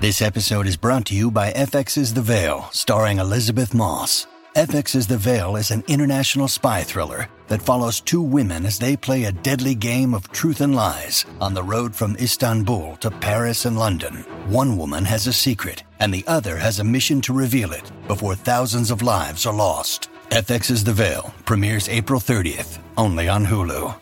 This episode is brought to you by FX's The Veil, starring Elizabeth Moss. FX's The Veil is an international spy thriller that follows two women as they play a deadly game of truth and lies on the road from Istanbul to Paris and London. One woman has a secret, and the other has a mission to reveal it before thousands of lives are lost. FX's The Veil premieres April 30th, only on Hulu.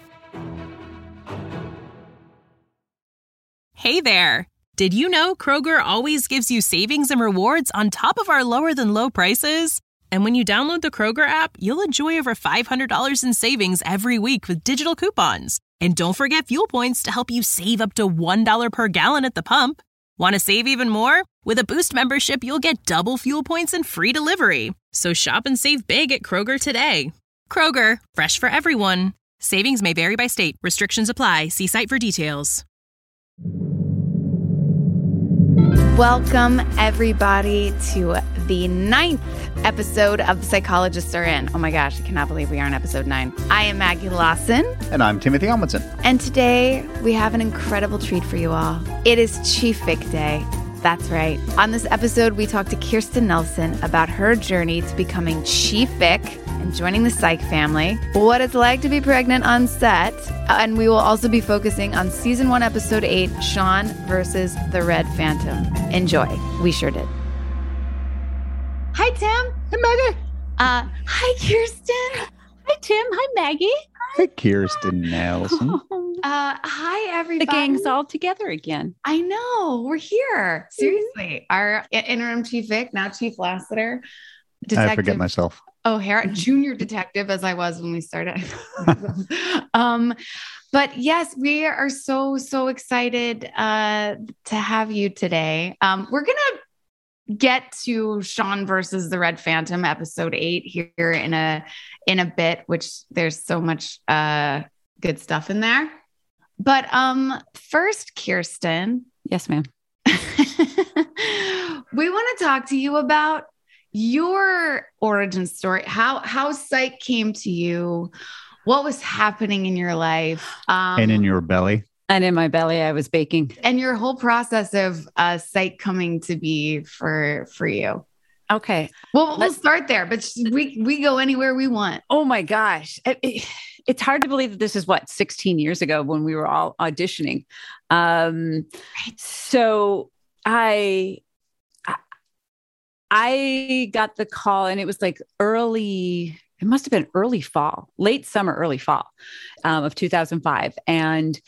Hey there! Did you know Kroger always gives you savings and rewards on top of our lower-than-low prices? And when you download the Kroger app, you'll enjoy over $500 in savings every week with digital coupons. And don't forget fuel points to help you save up to $1 per gallon at the pump. Want to save even more? With a Boost membership, you'll get double fuel points and free delivery. So shop and save big at Kroger today. Kroger, fresh for everyone. Savings may vary by state. Restrictions apply. See site for details. Welcome, everybody, to the 9th episode of The Psychologists Are In. Oh my gosh, I cannot believe we are on episode 9. I am Maggie Lawson. And I'm Timothy Amundsen. And today, we have an incredible treat for you all. It is Chief Vic Day. That's right. On this episode, we talk to Kirsten Nelson about her journey to becoming Chief Vic and joining the Psych family, what it's like to be pregnant on set, and we will also be focusing on Season 1, Episode 8, Sean versus the Red Phantom. Enjoy. We sure did. Hi, Tim. Hey, Maggie. Hi, Kirsten. Hi, Tim. Hi, Maggie. Hey, Kirsten Nelson. Hi, everybody. The gang's all together again. I know. We're here. Seriously. Our interim Chief Vic, now Chief Lassiter. I forget myself. O'Hara, junior detective, as I was when we started. But yes, we are so excited to have you today. We're going to get to Sean versus the Red Phantom, episode 8 here in a bit, which there's so much good stuff in there. But first, Kirsten. Yes, ma'am. We want to talk to you about your origin story, how Psych came to you, what was happening in your life. And in your belly. And in my belly, I was baking. And your whole process of Psych coming to be for you. Okay. Well, we'll start there, but we go anywhere we want. Oh my gosh. It's hard to believe that this is 16 years ago when we were all auditioning. So I got the call, and it was like it must have been late summer, early fall of 2005. And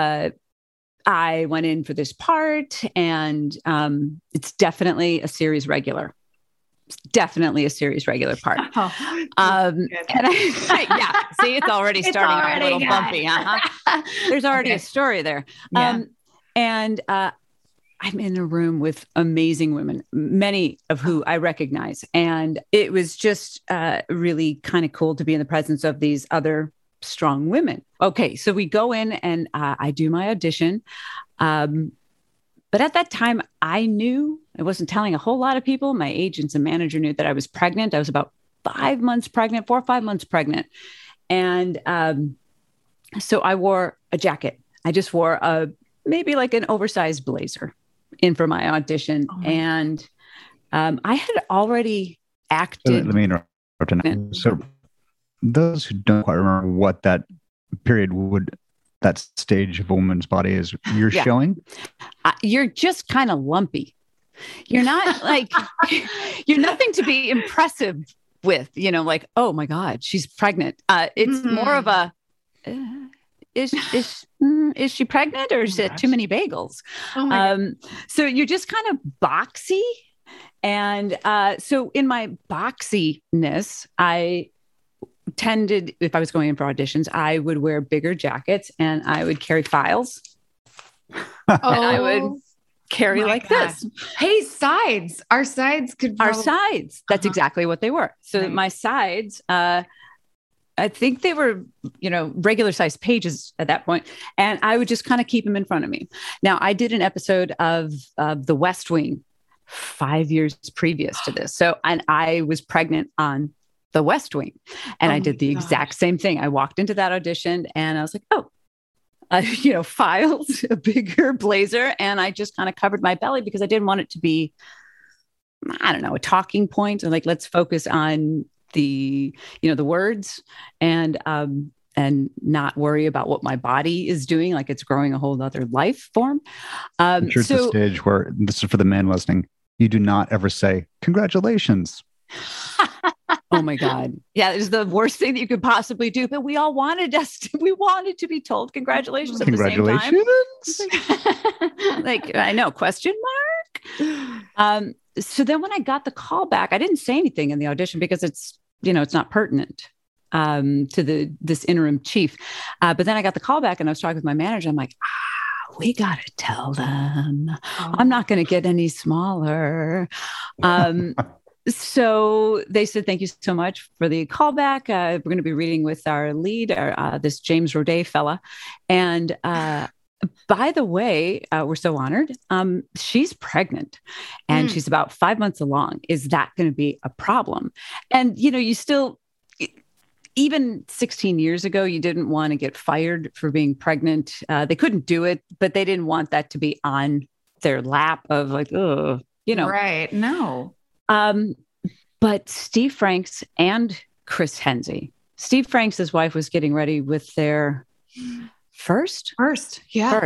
I went in for this part, and it's definitely a series regular. It's definitely a series regular part. Oh, and yeah, see, it's already starting a little bumpy. There's already a story there. Yeah. And I'm in a room with amazing women, many of who I recognize. And it was just really kind of cool to be in the presence of these other strong women. Okay, so we go in and I do my audition. But at that time, I knew, I wasn't telling a whole lot of people. My agents and manager knew that I was pregnant. I was about 4 or 5 months pregnant. And so I wore a jacket. I just wore maybe like an oversized blazer in for my audition. Oh my and I had already acted. Let me interrupt. So those who don't quite remember what that period that stage of a woman's body is you're showing? You're just kind of lumpy. You're not like, you're nothing to be impressive with, like, oh my God, she's pregnant. It's more of a, is she pregnant, or is it too many bagels? Oh my God. So you're just kind of boxy. And so in my boxiness, I tended, if I was going in for auditions, I would wear bigger jackets and I would carry files. And I would carry like this. Hey, sides. Our sides could Our sides. That's exactly what they were. So my sides, I think they were, regular sized pages at that point. And I would just kind of keep them in front of me. Now, I did an episode of The West Wing 5 years previous to this. So, and I was pregnant on The West Wing. And I did the exact same thing. I walked into that audition and I was like, oh, filed a bigger blazer, and I just kind of covered my belly because I didn't want it to be, I don't know, a talking point. And like, let's focus on the words and not worry about what my body is doing. Like it's growing a whole other life form. I'm sure it's a stage where, this is for the men listening, you do not ever say, congratulations. Oh my God. Yeah, it's the worst thing that you could possibly do. But we all wanted to be told congratulations at the same time. Like, I know, question mark. So then when I got the call back, I didn't say anything in the audition because it's not pertinent to this interim chief. But then I got the call back and I was talking with my manager. I'm like, we got to tell them. I'm not going to get any smaller. So they said, thank you so much for the callback. We're going to be reading with our lead, this James Roday fella. And by the way, we're so honored. She's pregnant and she's about 5 months along. Is that going to be a problem? And, you still, even 16 years ago, you didn't want to get fired for being pregnant. They couldn't do it, but they didn't want that to be on their lap of like, oh, Right. No. But Steve Franks and Chris Hensey. Steve Franks, his wife, was getting ready with their first. Yeah.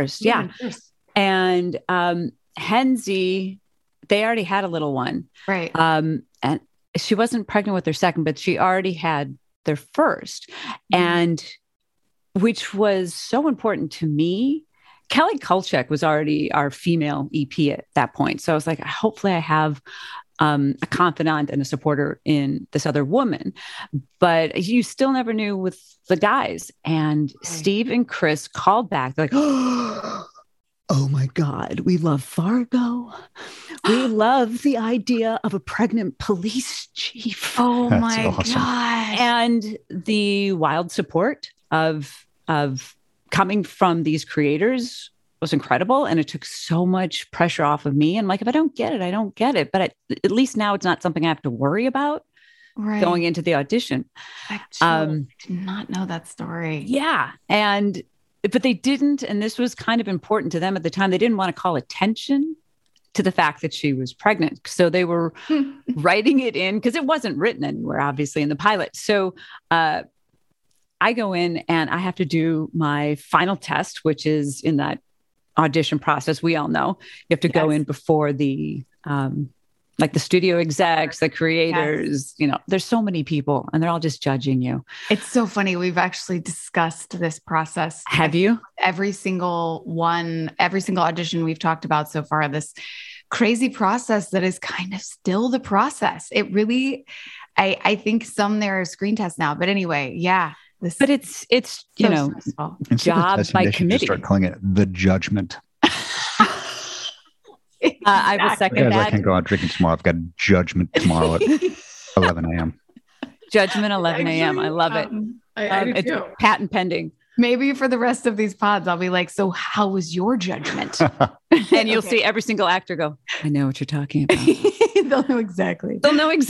And Hensey, they already had a little one. Right. And she wasn't pregnant with their second, but she already had their first. And which was so important to me. Kelly Kulchak was already our female EP at that point. So I was like, hopefully I have a confidant and a supporter in this other woman. But you still never knew with the guys. And Steve and Chris called back. They're like, oh my God, we love Fargo. We love the idea of a pregnant police chief. Oh That's my awesome. God. And the wild support of coming from these creators was incredible. And it took so much pressure off of me. And like, if I don't get it, I don't get it. But at least now it's not something I have to worry about going into the audition. I did not know that story. Yeah. But they didn't. And this was kind of important to them at the time. They didn't want to call attention to the fact that she was pregnant. So they were writing it in because it wasn't written anywhere, obviously, in the pilot. So I go in and I have to do my final test, which is in that audition process. We all know you have to go in before the like the studio execs, the creators, there's so many people and they're all just judging you. It's so funny. We've actually discussed this process. Have you? Every single audition we've talked about so far, this crazy process that is kind of still the process. It really, I think some there are screen tests now, but anyway, yeah. But it's stressful. job by they should committee. just start calling it the judgment. I will second Because that. I can't go out drinking tomorrow. I've got judgment tomorrow at 11 a.m. Judgment 11 a.m. I love it. I do it's too. patent pending. Maybe for the rest of these pods, I'll be like, so how was your judgment? And you'll see every single actor go, I know what you're talking about. They'll know exactly.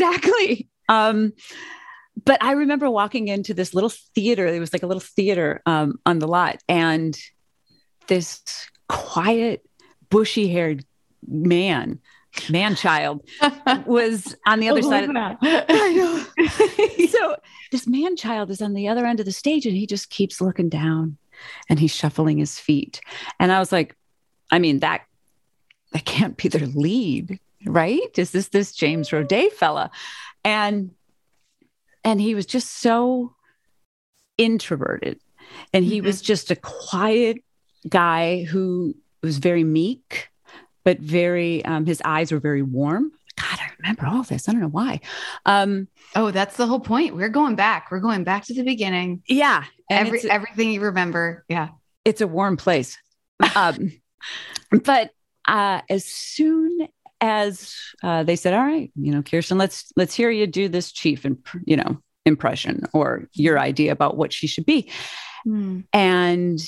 But I remember walking into this little theater. It was like a little theater on the lot. And this quiet, bushy-haired man-child was on the other side of that. I know. So this man-child is on the other end of the stage and he just keeps looking down and he's shuffling his feet. And I was like, I mean, that can't be their lead, right? Is this James Roday fella? And he was just so introverted. And he was just a quiet guy who was very meek, but very, his eyes were very warm. God, I remember all this. I don't know why. That's the whole point. We're going back. We're going back to the beginning. Yeah. Everything you remember. Yeah. It's a warm place. But as soon as they said, all right, Kirsten, let's hear you do this chief and, impression or your idea about what she should be. And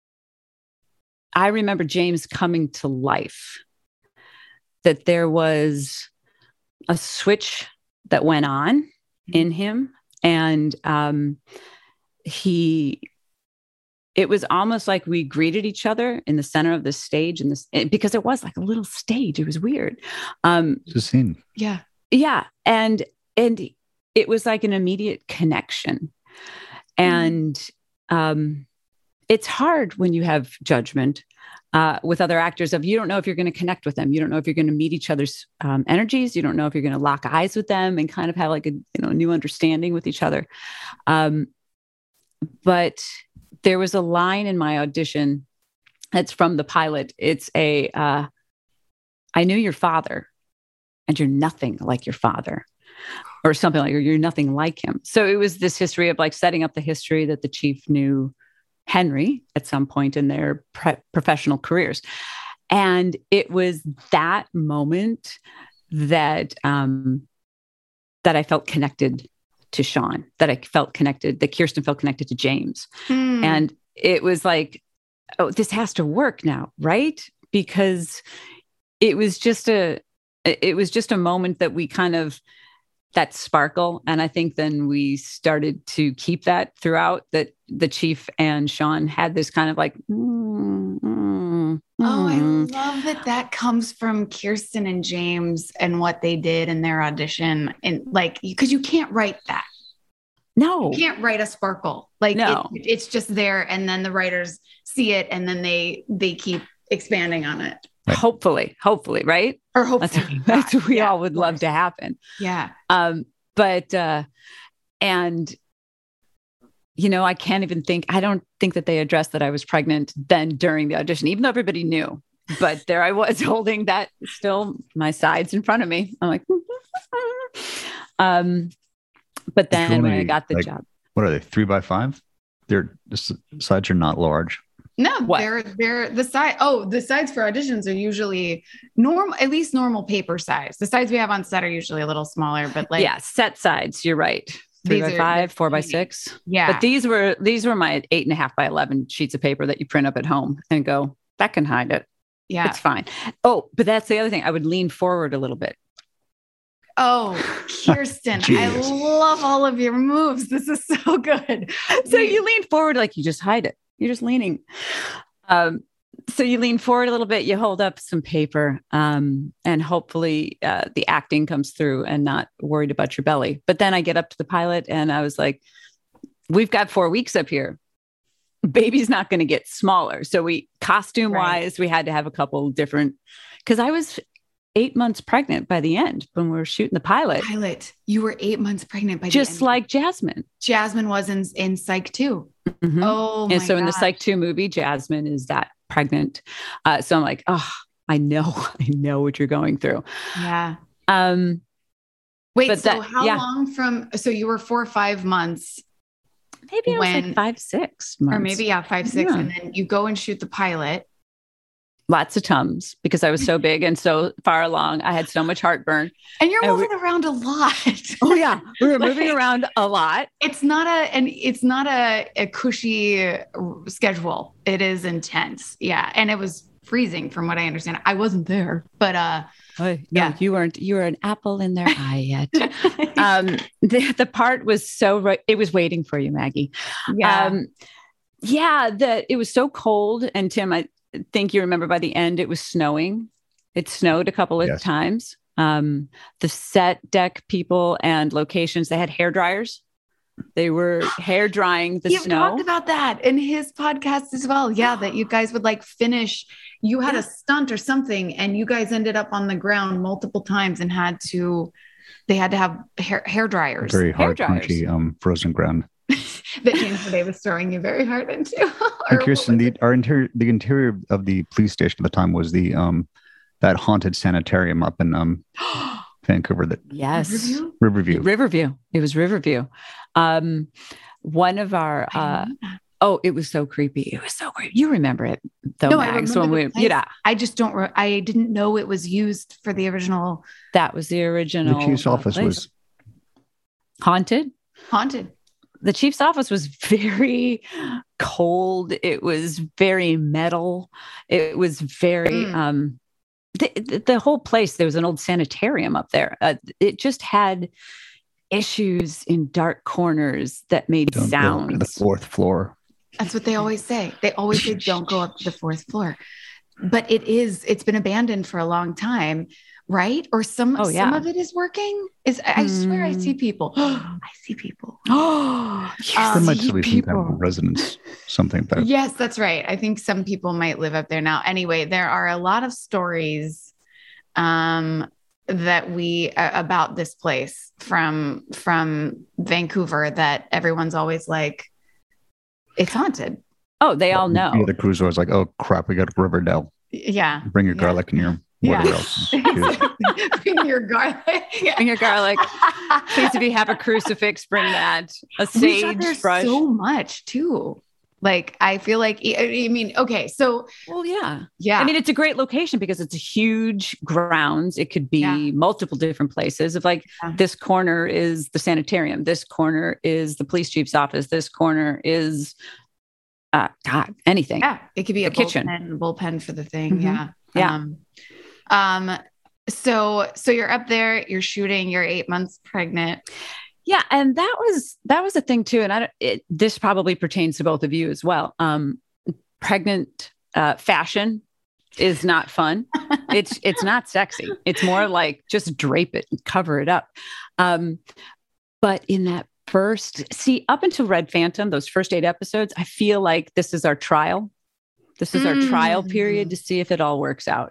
I remember James coming to life, that there was a switch that went on in him. And he it was almost like we greeted each other in the center of the stage, because it was like a little stage. It was weird. It's a scene. Yeah. Yeah. And it was like an immediate connection. And it's hard when you have judgment with other actors of, you don't know if you're going to connect with them. You don't know if you're going to meet each other's energies. You don't know if you're going to lock eyes with them and kind of have like a new understanding with each other. But there was a line in my audition that's from the pilot. It's I knew your father and you're nothing like your father, or something like, or you're nothing like him. So it was this history of like setting up the history that the chief knew Henry at some point in their professional careers. And it was that moment that I felt connected to Sean, that Kirsten felt connected to James. And it was like, oh, this has to work now, right? Because it was just a moment that we kind of, that sparkle. And I think then we started to keep that throughout, that the chief and Sean had this kind of like, Oh, I love that comes from Kirsten and James and what they did in their audition. And like, because you can't write that. No, you can't write a sparkle. Like no. It's just there. And then the writers see it and then they keep expanding on it. Right. Hopefully, right? Or hopefully. That's what we all would love to happen. Yeah. But and I can't even think, I don't think that they addressed that I was pregnant then during the audition, even though everybody knew. But there I was holding that, still my sides in front of me. I'm like, but then when I got the job. What are they, 3x5? The sides are not large. No, they're the size. Oh, the sides for auditions are usually normal, at least normal paper size. The sides we have on set are usually a little smaller, but like, yeah, set sides. You're right. 3x5, 4x6. Yeah. But these were my 8.5x11 sheets of paper that you print up at home and go, that can hide it. Yeah. It's fine. Oh, but that's the other thing. I would lean forward a little bit. Oh, Kirsten, I love all of your moves. This is so good. So you lean forward, like you just hide it. You're just leaning. So you lean forward a little bit, you hold up some paper, and hopefully the acting comes through and not worried about your belly. But then I get up to the pilot and I was like, we've got 4 weeks up here. Baby's not going to get smaller. So costume wise, we had to have a couple different, because I was 8 months pregnant by the end when we were shooting the pilot. You were 8 months pregnant by the end. Just like Jasmine. Jasmine was in Psych 2. Mm-hmm. Oh, and so in the Psych 2 movie, Jasmine is that pregnant. So I'm like, oh, I know what you're going through. Yeah. Wait, so how long so you were 4 or 5 months? Maybe it was like 5, 6 months. Or maybe 5, 6. Yeah. And then you go and shoot the pilot. Lots of Tums because I was so big and so far along. I had so much heartburn. And you're moving around a lot. Oh yeah. We were moving around a lot. It's not a cushy schedule. It is intense. Yeah. And it was freezing from what I understand. I wasn't there, but no, you weren't. You were an apple in their eye yet. The part was it was waiting for you, Maggie. Yeah. It was so cold. And Tim, I think you remember by the end, it was snowing. It snowed a couple of times. The set deck people and locations, they had hair dryers. They were hair drying the snow. You've talked about that in his podcast as well. Yeah, that you guys would like finish. You had a stunt or something, and you guys ended up on the ground multiple times and they had to have hair dryers. Very hard, crunchy, frozen ground. That James Day was throwing you very hard into. And Kirsten, the interior of the police station at the time was that haunted sanitarium up in Vancouver. Riverview. It was Riverview. One of our it was so creepy. It was so creepy. You remember it though, no, Max, I remember I just don't. I didn't know it was used for the original. That was the original. The chief's office was haunted. The chief's office was very cold. It was very metal. It was very, the whole place, there was an old sanitarium up there. It just had issues in dark corners that made sounds. The 4th floor. That's what they always say. They always say, don't go up to the fourth floor. But it's been abandoned for a long time, right? Or some of it is working. I swear I see people. I see people. Oh, there might still be some kind of residence, something there. Yes, that's right. I think some people might live up there now. Anyway, there are a lot of stories that about this place from Vancouver that everyone's always like, it's haunted. Oh, they all know. The cruise was like, oh crap, we got Riverdale. Yeah. Bring your garlic and your whatever else. Bring your garlic. Bring your garlic. Please, if you have a crucifix, bring that. A sage brush. So much too. Like, I feel like, I mean, okay, so. Well, yeah. Yeah. I mean, it's a great location because it's a huge grounds. It could be multiple different places. If like this corner is the sanitarium, this corner is the police chief's office, this corner is, anything. Yeah. It could be a kitchen. bullpen for the thing. Mm-hmm. Yeah. So you're up there, you're shooting, you're 8 months pregnant. Yeah. And that was a thing too. And this probably pertains to both of you as well. Pregnant fashion is not fun. It's not sexy. It's more like just drape it and cover it up. But in that up until Red Phantom, those first 8 episodes, I feel like this is our trial. This is our trial period to see if it all works out.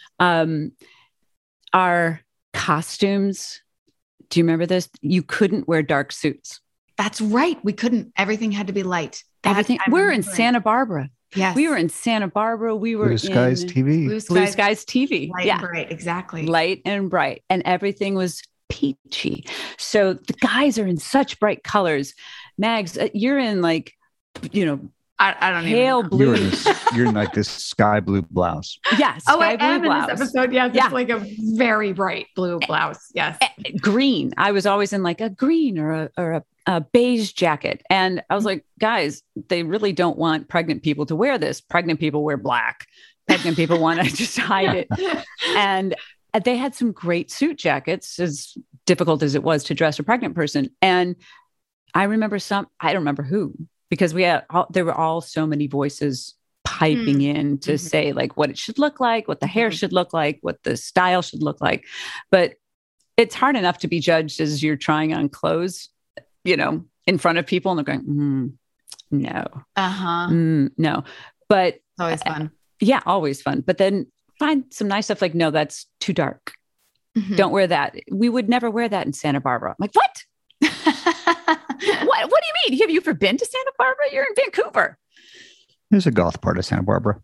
Our costumes, do you remember this? You couldn't wear dark suits. That's right. We couldn't. Everything had to be light. We're in Santa Barbara. Yes. We were in Santa Barbara. We were Blue Skies TV. Blue Skies TV. Light and bright. Exactly. Light and bright. And everything was peachy. So the guys are in such bright colors. Mags, you're in like, I don't pale even know. blue. You're in like this sky blue blouse. Yes. Yeah, I am blouse. In this episode. Yeah, it's like a very bright blue blouse. Yes. Green. I was always in like a green or a beige jacket. And I was like, guys, they really don't want pregnant people to wear this. Pregnant people wear black. Pregnant people want to just hide it. And they had some great suit jackets, as difficult as it was to dress a pregnant person. And I remember I don't remember who, because there were all so many voices piping in to say like what it should look like, what the hair should look like, what the style should look like. But it's hard enough to be judged as you're trying on clothes, in front of people, and they're going, no. No. But it's always fun. Yeah, always fun. But then find some nice stuff like, no, that's too dark. Don't wear that. We would never wear that in Santa Barbara. I'm like, what? What do you mean? Have you ever been to Santa Barbara? You're in Vancouver. There's a goth part of Santa Barbara.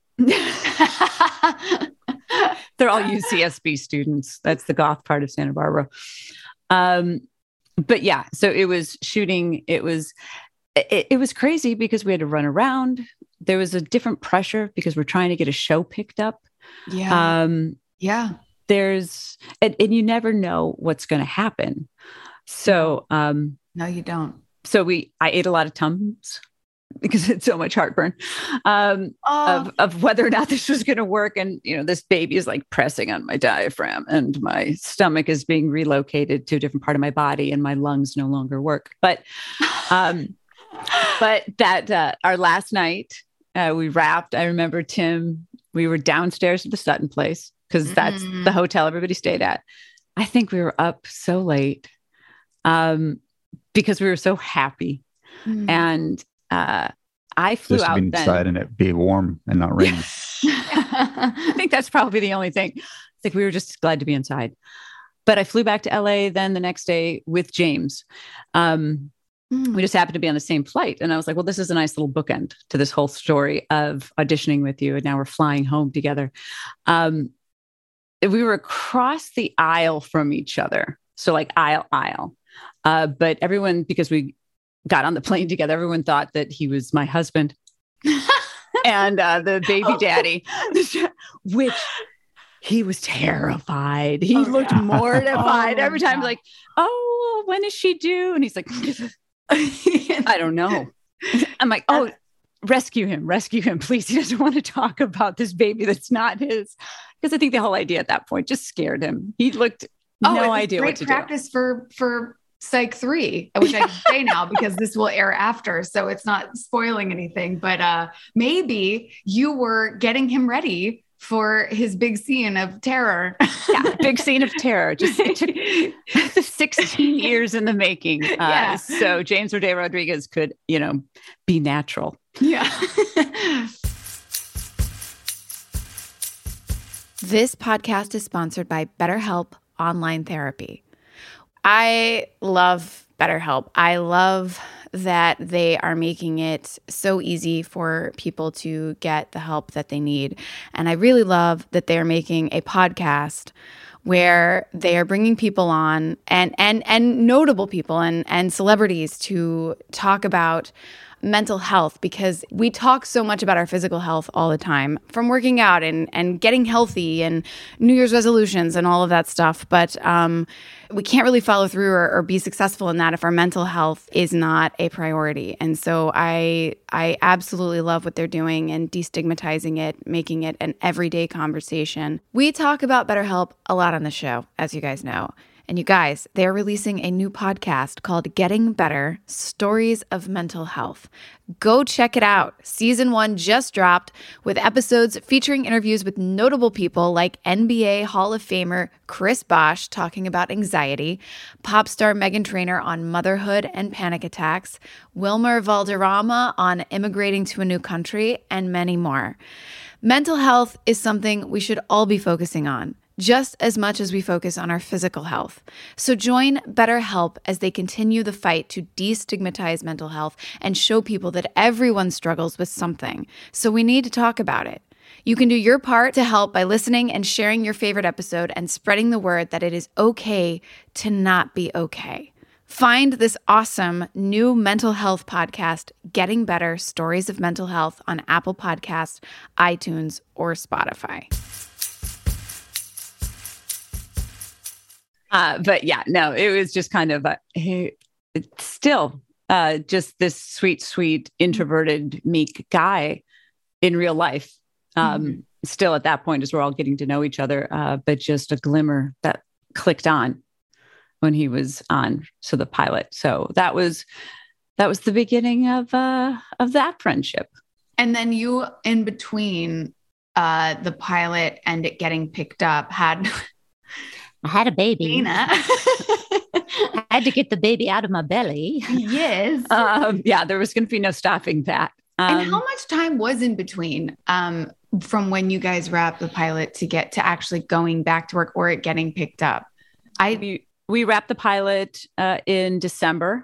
They're all UCSB students. That's the goth part of Santa Barbara. But yeah, so it was shooting. It was crazy because we had to run around. There was a different pressure because we're trying to get a show picked up. Yeah. There's, and you never know what's going to happen. So, no, you don't. So I ate a lot of Tums because it's so much heartburn of whether or not this was going to work. And, this baby is like pressing on my diaphragm and my stomach is being relocated to a different part of my body and my lungs no longer work. But that our last night we wrapped, I remember Tim, we were downstairs at the Sutton place because that's the hotel everybody stayed at. I think we were up so late because we were so happy. And I flew just out to be inside and it be warm and not rainy. I think that's probably the only thing. I think we were just glad to be inside. But I flew back to LA then the next day with James. We just happened to be on the same flight. And I was like, well, this is a nice little bookend to this whole story of auditioning with you. And now we're flying home together. We were across the aisle from each other. So like aisle. But everyone, because we got on the plane together, everyone thought that he was my husband and the baby daddy, which he was terrified. He looked mortified every time. Like, oh, when is she due? And he's like, I don't know. I'm like, oh, rescue him, please. He doesn't want to talk about this baby that's not his. Because I think the whole idea at that point just scared him. He looked no idea what to do. Great practice for Psych 3, which I can say now because this will air after, so it's not spoiling anything. But maybe you were getting him ready for his big scene of terror. Yeah, big scene of terror. Just it took 16 years in the making. So James Roday Rodriguez could, be natural. Yeah. This podcast is sponsored by BetterHelp Online Therapy. I love BetterHelp. I love that they are making it so easy for people to get the help that they need. And I really love that they're making a podcast where they are bringing people on and notable people and celebrities to talk about mental health, because we talk so much about our physical health all the time, from working out and getting healthy and New Year's resolutions and all of that stuff. But we can't really follow through or be successful in that if our mental health is not a priority. And so I absolutely love what they're doing and destigmatizing it, making it an everyday conversation. We talk about BetterHelp a lot on the show, as you guys know. And you guys, they're releasing a new podcast called Getting Better: Stories of Mental Health. Go check it out. Season 1 just dropped, with episodes featuring interviews with notable people like NBA Hall of Famer Chris Bosh talking about anxiety, pop star Meghan Trainor on motherhood and panic attacks, Wilmer Valderrama on immigrating to a new country, and many more. Mental health is something we should all be focusing on, just as much as we focus on our physical health. So join BetterHelp as they continue the fight to destigmatize mental health and show people that everyone struggles with something. So we need to talk about it. You can do your part to help by listening and sharing your favorite episode and spreading the word that it is okay to not be okay. Find this awesome new mental health podcast, Getting Better: Stories of Mental Health, on Apple Podcasts, iTunes, or Spotify. But yeah, no, it was just kind of still just this sweet, introverted, meek guy in real life. Still at that point, as we're all getting to know each other, but just a glimmer that clicked on when he was on the pilot. So that was the beginning of that friendship. And then you, in between the pilot and it getting picked up, I had a baby. Dana. I had to get the baby out of my belly. Yes. There was going to be no stopping that. And how much time was in between from when you guys wrapped the pilot to get to actually going back to work or it getting picked up? We wrapped the pilot in December,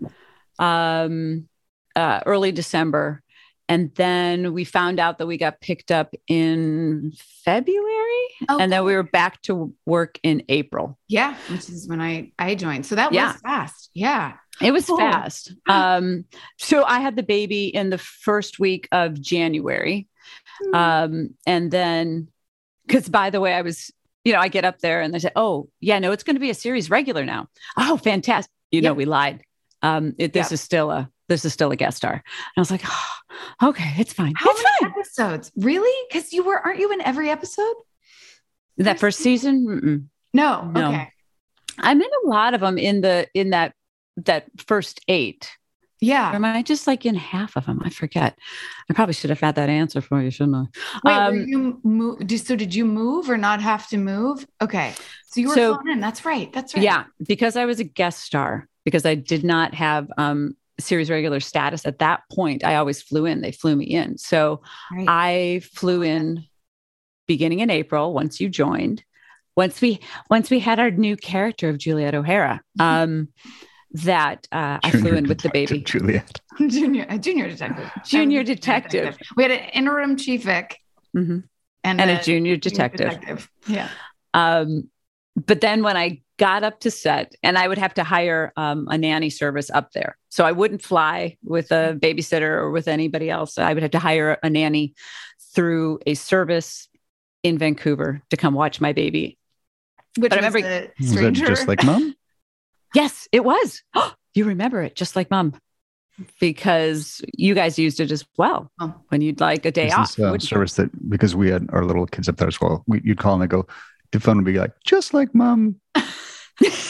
early December. And then we found out that we got picked up in February. And then we were back to work in April. Yeah, which is when I joined. So that was fast. Yeah. It was fast. So I had the baby in the first week of January. And then, because by the way, I was, I get up there and they say, oh, yeah, no, it's going to be a series regular now. Oh, fantastic. We lied. This is still a guest star. And I was like, oh, okay, it's fine. How many episodes? Really? Because aren't you in every episode? That first season? Mm-mm. No. Okay. I'm in a lot of them in that first 8. Yeah. Or am I just like in half of them? I forget. I probably should have had that answer for you, shouldn't I? Wait, did you move or not have to move? Okay. So you were flown in. That's right. Yeah. Because I was a guest star, because I did not have series regular status at that point. I always flew in. They flew me in. So I flew in beginning in April, once you joined. Once we had our new character of Juliet O'Hara, I flew in with the baby. Juliet. Junior detective. We had an interim chief vic and a junior detective. Yeah. But then when I got up to set, and I would have to hire a nanny service up there. So I wouldn't fly with a babysitter or with anybody else. I would have to hire a nanny through a service in Vancouver to come watch my baby. But I remember, was that Just Like Mom? Yes, it was. You remember it, Just Like Mom, because you guys used it as well when you'd like a day off. This service that, because we had our little kids up there as well, you'd call and they go, the phone would be like, Just Like Mom.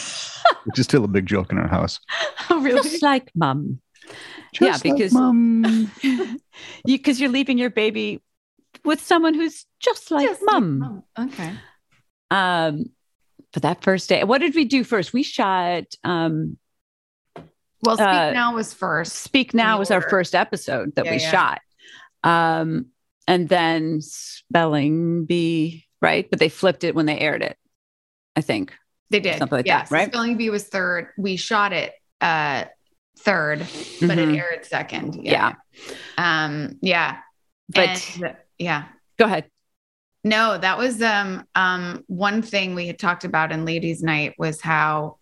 which is still a big joke in our house. Oh, really? Just like mom. Just because like mom. because you're leaving your baby with someone who's just like mom. Okay. For that first day, what did we do first? We shot. Well, Speak Now was first. Speak Now was our first episode that we shot. And then Spelling Bee, right? But they flipped it when they aired it, I think. They did. Something like that, right? Spelling Bee was third. We shot it third, but it aired second. Yeah. But Go ahead. No, that was one thing we had talked about in Ladies' Night was how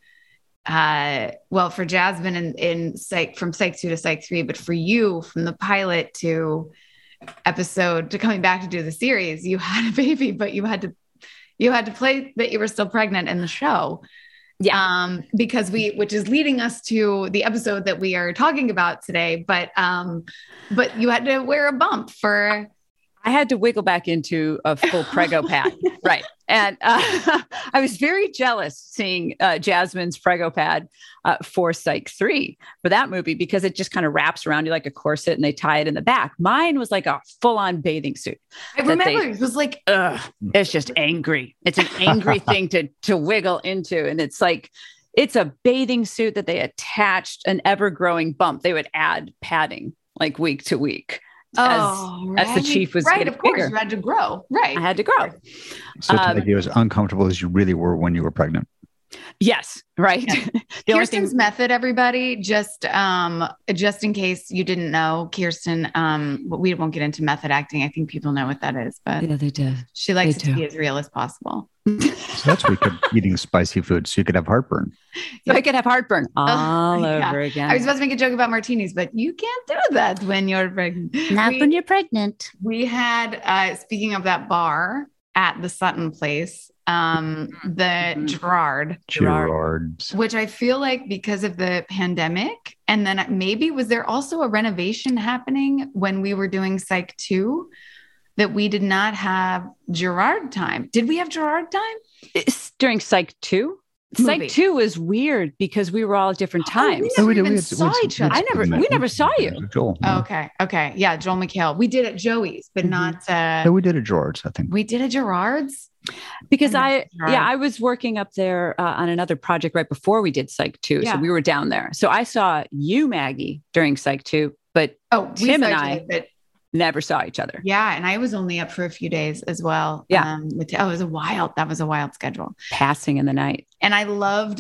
for Jasmine in Psych, from Psych 2 to Psych 3, but for you from the pilot to episode to coming back to do the series, you had a baby, but you had to play that you were still pregnant in the show. Yeah. Which is leading us to the episode that we are talking about today, but you had to wear a bump for. I had to wiggle back into a full prego pad. Right. And I was very jealous seeing Jasmine's prego pad for Psych 3 for that movie, because it just kind of wraps around you like a corset and they tie it in the back. Mine was like a full on bathing suit. I remember it was like, it's just angry. It's an angry thing to wiggle into. And it's like, it's a bathing suit that they attached an ever growing bump. They would add padding like week to week. As the chief was getting of course, bigger. you had to grow. Right. I had to grow. So to make you as uncomfortable as you really were when you were pregnant. Yes. Right. Yeah. Kirsten's method, everybody, just in case you didn't know, Kirsten, we won't get into method acting. I think people know what that is, but yeah, they do. She likes it to be as real as possible. So that's why you kept eating spicy food, so you could have heartburn. So I could have heartburn all over again. I was about to make a joke about martinis, but you can't do that when you're pregnant. Not when you're pregnant. We had, speaking of that bar at the Sutton place, the Gerard's, which I feel like because of the pandemic, and then maybe was there also a renovation happening when we were doing Psych 2 that we did not have Gerard time. Did we have Gerard time? It's during Psych 2? Psych 2 was weird because we were all at different times. We never saw each other. We never saw you. Joel. Okay. Yeah. Joel McHale. We did at Joey's, but not. No, we did at Gerard's, I think. We did at Gerard's. Because I was working up there on another project right before we did Psych 2. Yeah. So we were down there. So I saw you, Maggie, during Psych 2, but Tim and I never saw each other. Yeah. And I was only up for a few days as well. Yeah. That was a wild schedule. Passing in the night. And I love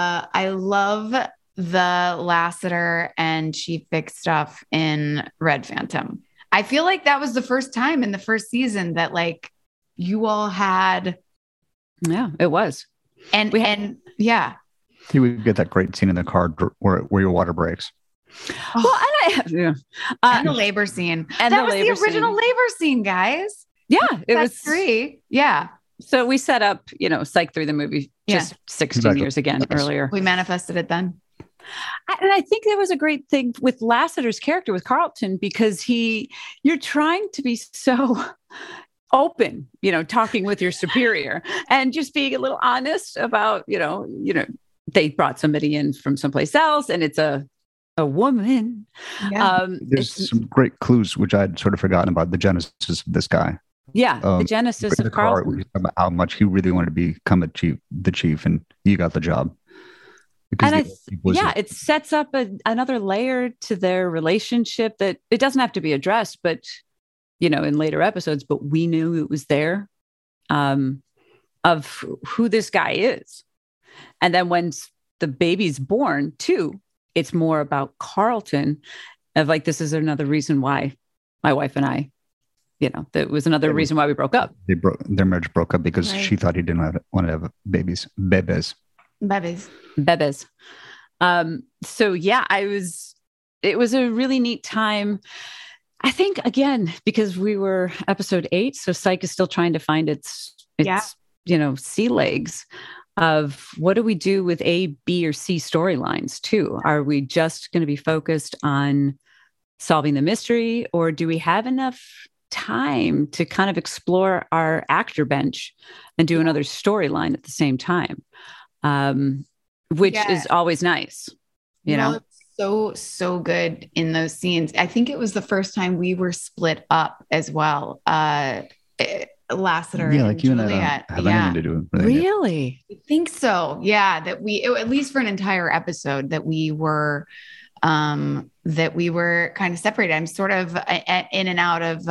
the Lassiter and Chief Vic stuff in Red Phantom. I feel like that was the first time in the first season that like you all had. Yeah, it was. And yeah. You would get that great scene in the car where your water breaks. Well, and the labor scene. And that was the original labor scene, guys. Yeah, it was 3. Yeah. So we set up, Psych 3, the movie, just 16 years earlier. We manifested it then. And I think there was a great thing with Lassiter's character, with Carlton, because you're trying to be so open, talking with your superior and just being a little honest about, they brought somebody in from someplace else and it's a woman. Yeah. There's some great clues, which I'd sort of forgotten about the genesis of this guy. Yeah. The genesis of Carlton. About how much he really wanted to become the chief, and you got the job. And it sets up another layer to their relationship that it doesn't have to be addressed, but in later episodes, but we knew it was there, of who this guy is. And then when the baby's born too, it's more about Carlton of like, this is another reason why my wife and I, that was another reason why we broke up. Their marriage broke up because she thought he didn't want to have babies. So yeah, it was a really neat time. I think again, because we were episode 8, so Psych is still trying to find its sea legs of what do we do with A, B, or C storylines too? Are we just going to be focused on solving the mystery, or do we have enough time to kind of explore our actor bench and do another storyline at the same time? which is always nice, you know? So good in those scenes. I think it was the first time we were split up as well. Lassiter like you Juliet. and I don't have anything to do with it. Really? I think so. Yeah. That at least for an entire episode that we were kind of separated. I'm sort of in and out of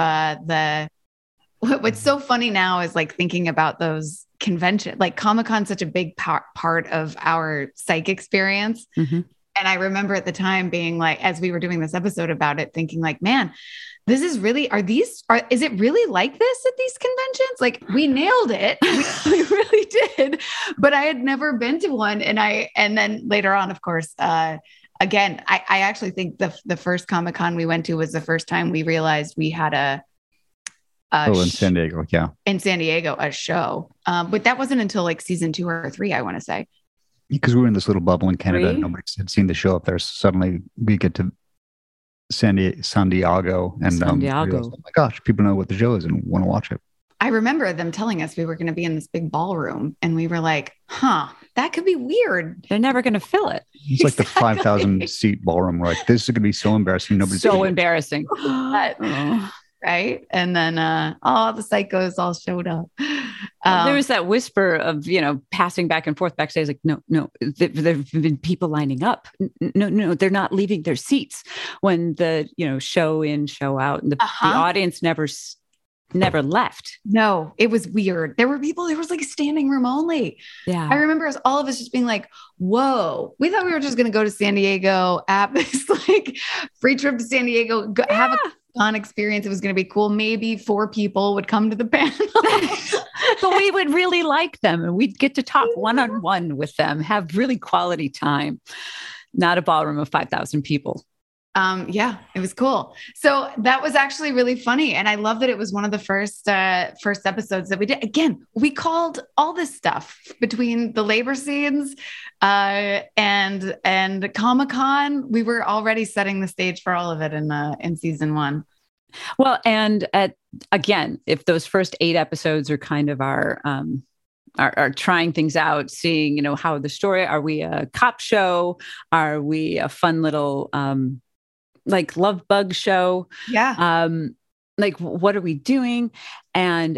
what's so funny now is like thinking about those conventions, like Comic-Con's such a big part of our psych experience. Mm-hmm. And I remember at the time being like, as we were doing this episode about it, thinking like, man, this is really, is it really like this at these conventions? Like we nailed it. We really did, but I had never been to one. And then later on, of course, again, I actually think the first Comic-Con we went to was the first time we realized we had in San Diego. Yeah. In San Diego, a show. But that wasn't until like season 2 or 3, I want to say. Because we were in this little bubble in Canada. And nobody had seen the show up there. So suddenly we get to San Diego. And realized, oh my gosh, people know what the show is and want to watch it. I remember them telling us we were going to be in this big ballroom. And we were like, that could be weird. They're never going to fill it. It's like the 5,000 seat ballroom. We're like, this is going to be so embarrassing. Nobody's so embarrassing. Right. And then all the psychos all showed up. There was that whisper of, passing back and forth backstage, like, no, there have been people lining up. No, they're not leaving their seats when the, show in, show out. And the audience never left. No, it was weird. There were people, there was like standing room only. Yeah. I remember all of us just being like, whoa, we thought we were just going to go to San Diego, this like free trip to San Diego, have a con experience. It was going to be cool. Maybe 4 people would come to the panel. But we would really like them and we'd get to talk one-on-one with them, have really quality time, not a ballroom of 5,000 people. Yeah, it was cool. So that was actually really funny. And I love that it was one of the first episodes that we did. Again, we called all this stuff between the labor scenes, and Comic-Con. We were already setting the stage for all of it in season 1. Well, and again, if those first 8 episodes are kind of our trying things out, seeing, how the story, are we a cop show? Are we a fun little, like love bug show? Yeah. Like what are we doing? And,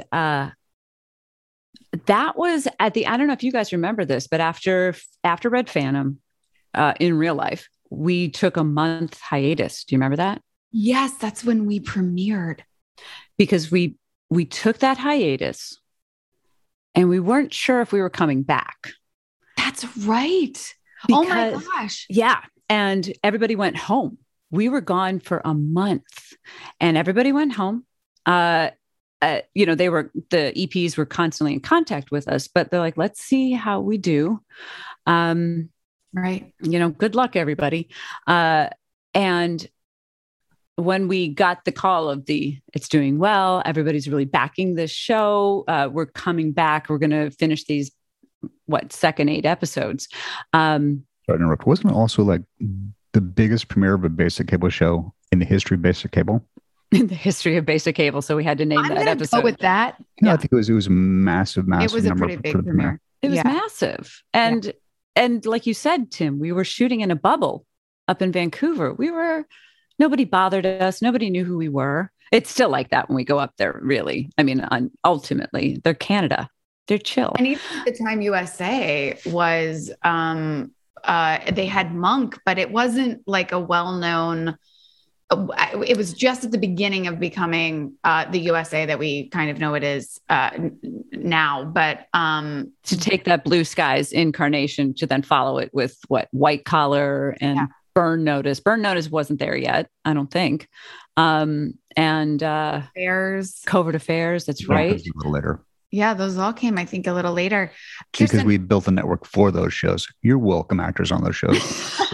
that was I don't know if you guys remember this, but after Red Phantom, in real life, we took a month hiatus. Do you remember that? Yes. That's when we premiered. Because we took that hiatus and we weren't sure if we were coming back. That's right. Because, oh my gosh. Yeah. And everybody went home. We were gone for a month and everybody went home. The EPs were constantly in contact with us, but they're like, let's see how we do. Right. Good luck, everybody. And when we got the call of it's doing well, everybody's really backing this show. We're coming back. We're going to finish these, second 8 episodes. Sorry to interrupt. Wasn't it also like the biggest premiere of a basic cable show in the history of basic cable? In the history of basic cable. So we had to name that episode. Go with that. No, yeah. I think it was a massive. It was a pretty big premiere. It was massive. And like you said, Tim, we were shooting in a bubble up in Vancouver. Nobody bothered us. Nobody knew who we were. It's still like that when we go up there, really. I mean, ultimately, they're Canada. They're chill. And even at the time, USA was, they had Monk, but it wasn't like a well-known, it was just at the beginning of becoming the USA that we kind of know it is now. But to take that Blue Skies incarnation to then follow it with White Collar and Burn Notice. Burn Notice wasn't there yet, I don't think. And Covert Affairs. That's right. A little later. Yeah, those all came, I think, a little later. Because we built a network for those shows. You're welcome, actors on those shows.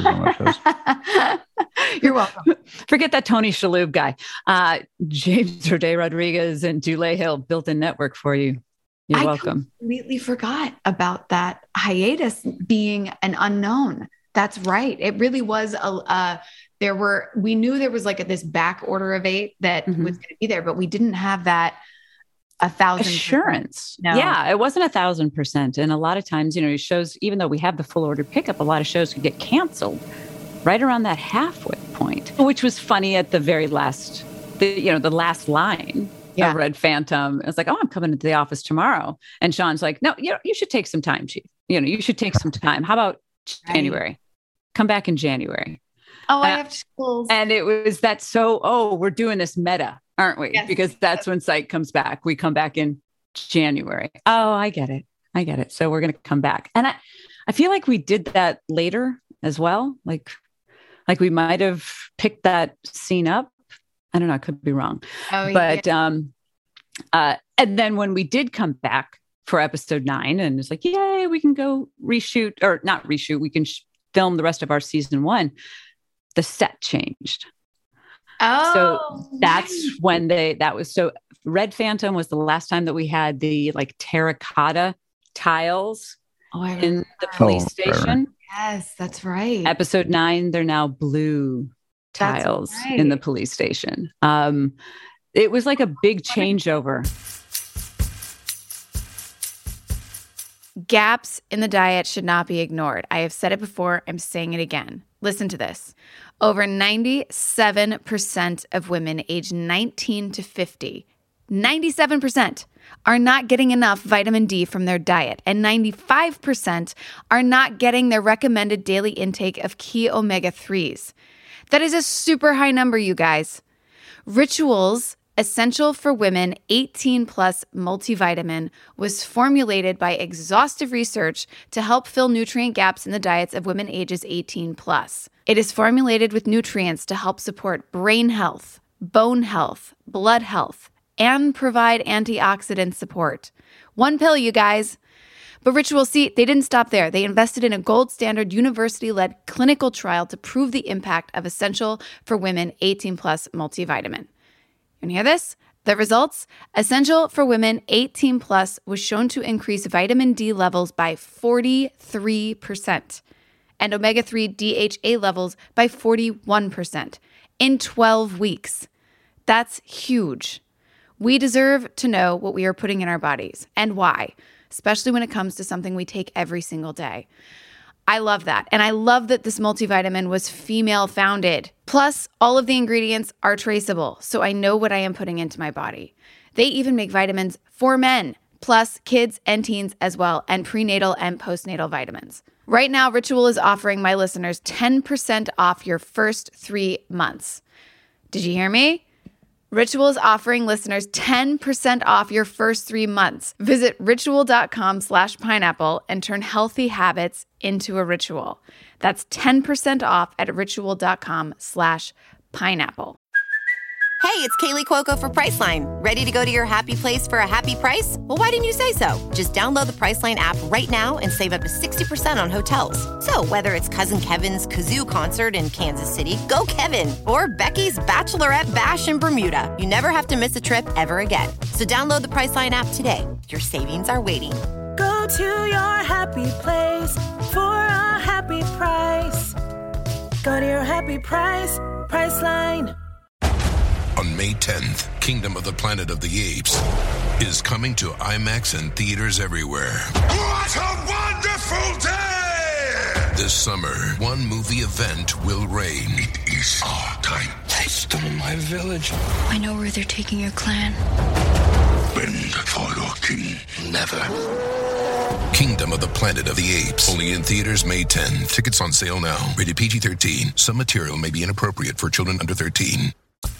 You're welcome. Forget that Tony Shalhoub guy. James Roday Rodriguez and Dulé Hill built a network for you. You're welcome. I completely forgot about that hiatus being an unknown. That's right. It really was we knew there was like this back order of 8 that was going to be there, but we didn't have that 1,000% assurance. no. Yeah, it wasn't 1,000%. And a lot of times, shows, even though we have the full order pickup, a lot of shows could get canceled right around that halfway point, which was funny at the very last, the last line of Red Phantom. It's like, oh, I'm coming into the office tomorrow. And Sean's like, no, you should take some time, Chief. You should take some time. How about January? Come back in January. Oh, I have schools. And it was that. So, we're doing this meta, aren't we? Yes. Because that's when Psych comes back. We come back in January. Oh, I get it. So we're going to come back. And I feel like we did that later as well. Like we might have picked that scene up. I don't know. I could be wrong. But and then when we did come back for episode 9, and it's like, yay, we can go reshoot, or not reshoot. We can film the rest of our season 1. The set changed. Oh, so that's when Red Phantom was the last time that we had the like terracotta tiles in the police station. Yes, that's right. Episode 9, they're now blue tiles in the police station. It was like a big changeover. Gaps in the diet should not be ignored. I have said it before. I'm saying it again. Listen to this. Over 97% of women aged 19 to 50, 97% are not getting enough vitamin D from their diet, and 95% are not getting their recommended daily intake of key omega-3s. That is a super high number, you guys. Ritual's Essential for Women 18 Plus multivitamin was formulated by exhaustive research to help fill nutrient gaps in the diets of women ages 18 plus. It is formulated with nutrients to help support brain health, bone health, blood health, and provide antioxidant support. One pill, you guys. But Ritual, see, they didn't stop there. They invested in a gold standard university-led clinical trial to prove the impact of Essential for Women 18 Plus multivitamin. You hear this? The results? Essential for Women 18 Plus was shown to increase vitamin D levels by 43% and omega-3 DHA levels by 41% in 12 weeks. That's huge. We deserve to know what we are putting in our bodies and why, especially when it comes to something we take every single day. I love that. And I love that this multivitamin was female founded. Plus, all of the ingredients are traceable, so I know what I am putting into my body. They even make vitamins for men, plus kids and teens as well, and prenatal and postnatal vitamins. Right now, Ritual is offering my listeners 10% off your first 3 months. Did you hear me? Ritual is offering listeners 10% off your first 3 months. Visit ritual.com/pineapple and turn healthy habits into a ritual. That's 10% off at ritual.com/pineapple. Hey, it's Kaylee Cuoco for Priceline. Ready to go to your happy place for a happy price? Well, why didn't you say so? Just download the Priceline app right now and save up to 60% on hotels. So whether it's Cousin Kevin's Kazoo Concert in Kansas City, go Kevin, or Becky's Bachelorette Bash in Bermuda, you never have to miss a trip ever again. So download the Priceline app today. Your savings are waiting. Go to your happy place for a happy price. Go to your happy price, Priceline. On May 10th, Kingdom of the Planet of the Apes is coming to IMAX and theaters everywhere. What a wonderful day! This summer, one movie event will reign. It is our time. They stole my village. I know where they're taking your clan. Bend for your king. Never. Kingdom of the Planet of the Apes. Only in theaters May 10. Tickets on sale now. Rated PG-13. Some material may be inappropriate for children under 13.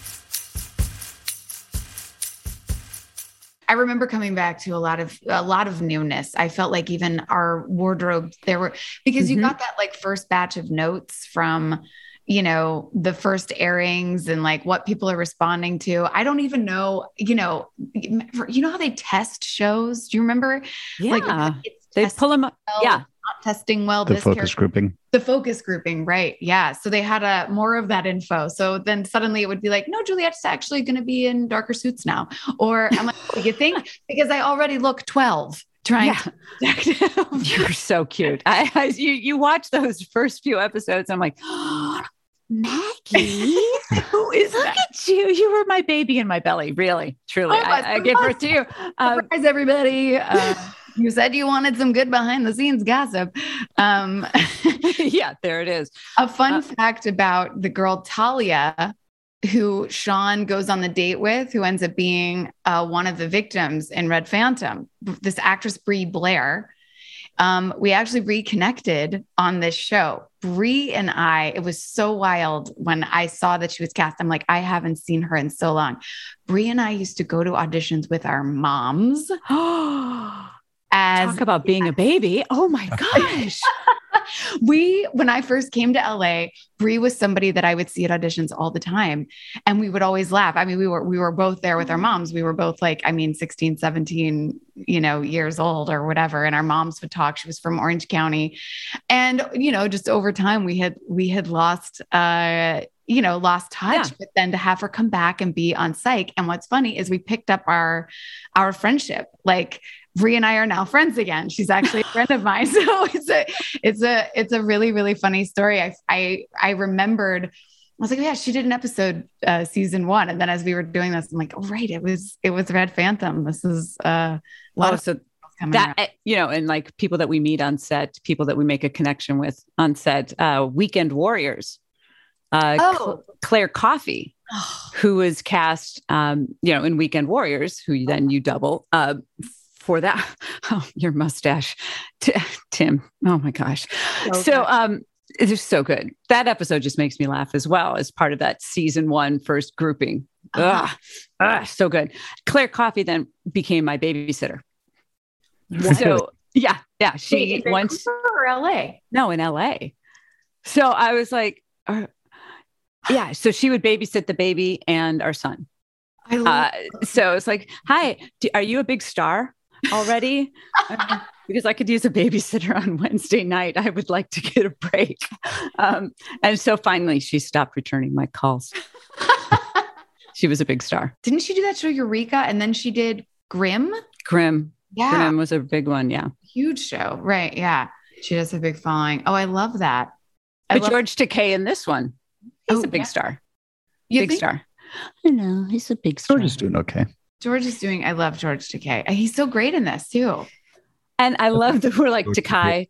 I remember coming back to a lot of newness. I felt like even our wardrobe because you got that like first batch of notes from, the first airings and like what people are responding to. I don't even know, how they test shows. Do you remember? Yeah. Like, they pull them up. Well, not testing well. The focus grouping. The focus grouping. Right. Yeah. So they had more of that info. So then suddenly it would be like, no, Juliet's actually going to be in darker suits now. Or I'm like, what do you think? Because I already look 12 trying to protect him. You're so cute. You watch those first few episodes. I'm like, oh, Maggie. Who is that? Look at you. You were my baby in my belly. Really, truly. I give birth to you. Surprise, everybody. You said you wanted some good behind the scenes gossip. Yeah, there it is. A fun fact about the girl Talia, who Sean goes on the date with, who ends up being one of the victims in Red Phantom, this actress Brie Blair. We actually reconnected on this show. Brie and I, it was so wild when I saw that she was cast. I'm like, I haven't seen her in so long. Brie and I used to go to auditions with our moms. Talk about being a baby. Oh my gosh. When I first came to LA, Brie was somebody that I would see at auditions all the time. And we would always laugh. I mean, we were both there with our moms. We were both 16, 17, years old or whatever. And our moms would talk. She was from Orange County. And, just over time we had lost touch, but then to have her come back and be on Psych. And what's funny is we picked up our friendship. Brie and I are now friends again. She's actually a friend of mine. So it's a really, really funny story. I remembered, I was like, yeah, she did an episode, season 1. And then as we were doing this, I'm like, oh, right. It was Red Phantom. This is a lot of that, and people that we meet on set, people that we make a connection with on set, Weekend Warriors, Claire Coffey, who was cast, in Weekend Warriors, who then you double, for that. Oh, your mustache, Tim. Oh my gosh. It's just so good. That episode just makes me laugh as well as part of that season 1 first grouping. So good. Claire Coffey then became my babysitter. What? So yeah. She went to LA. No, in LA. So I was like, so she would babysit the baby and our son. So it's like, hi, are you a big star already? Because I could use a babysitter on Wednesday night. I would like to get a break. And so finally she stopped returning my calls. She was a big star. Didn't she do that show Eureka? And then she did Grimm? Grimm. Yeah. Grimm was a big one. Yeah. Huge show. Right. Yeah. She does a big following. Oh, I love that. But George Takei in this one, he's a big star. Big star. I know. He's a big star. George is doing okay. I love George Takei. He's so great in this too. And I love that we're like Takei.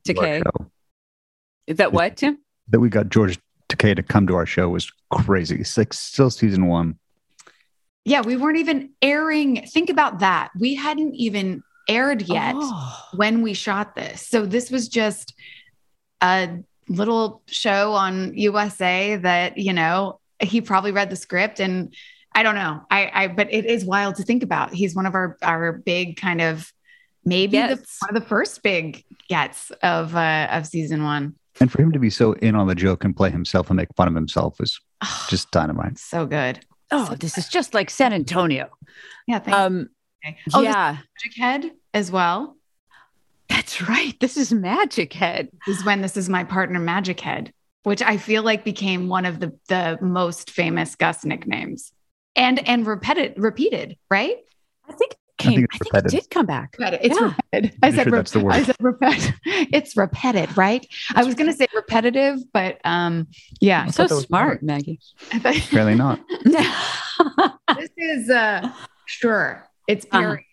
Is that what, Tim? That we got George Takei to come to our show was crazy. It's still season 1. Yeah, we weren't even airing. Think about that. We hadn't even aired yet when we shot this. So this was just a little show on USA that, he probably read the script, and I don't know. But it is wild to think about. He's one of our big kind of, maybe one of the first big gets of season 1. And for him to be so in on the joke and play himself and make fun of himself is just dynamite. So good. Oh, this is just like San Antonio. Yeah. Thanks. Okay. Yeah. Magic Head as well. That's right. This is Magic Head. This is my partner, Magic Head, which I feel like became one of the most famous Gus nicknames. And repeated, right? I think it did come back. It's repeated. I said that's the word. I said repeated. It's repeated, right? I was going to say repetitive, but yeah. So smart, Maggie. Really not. This is sure. It's Perrier.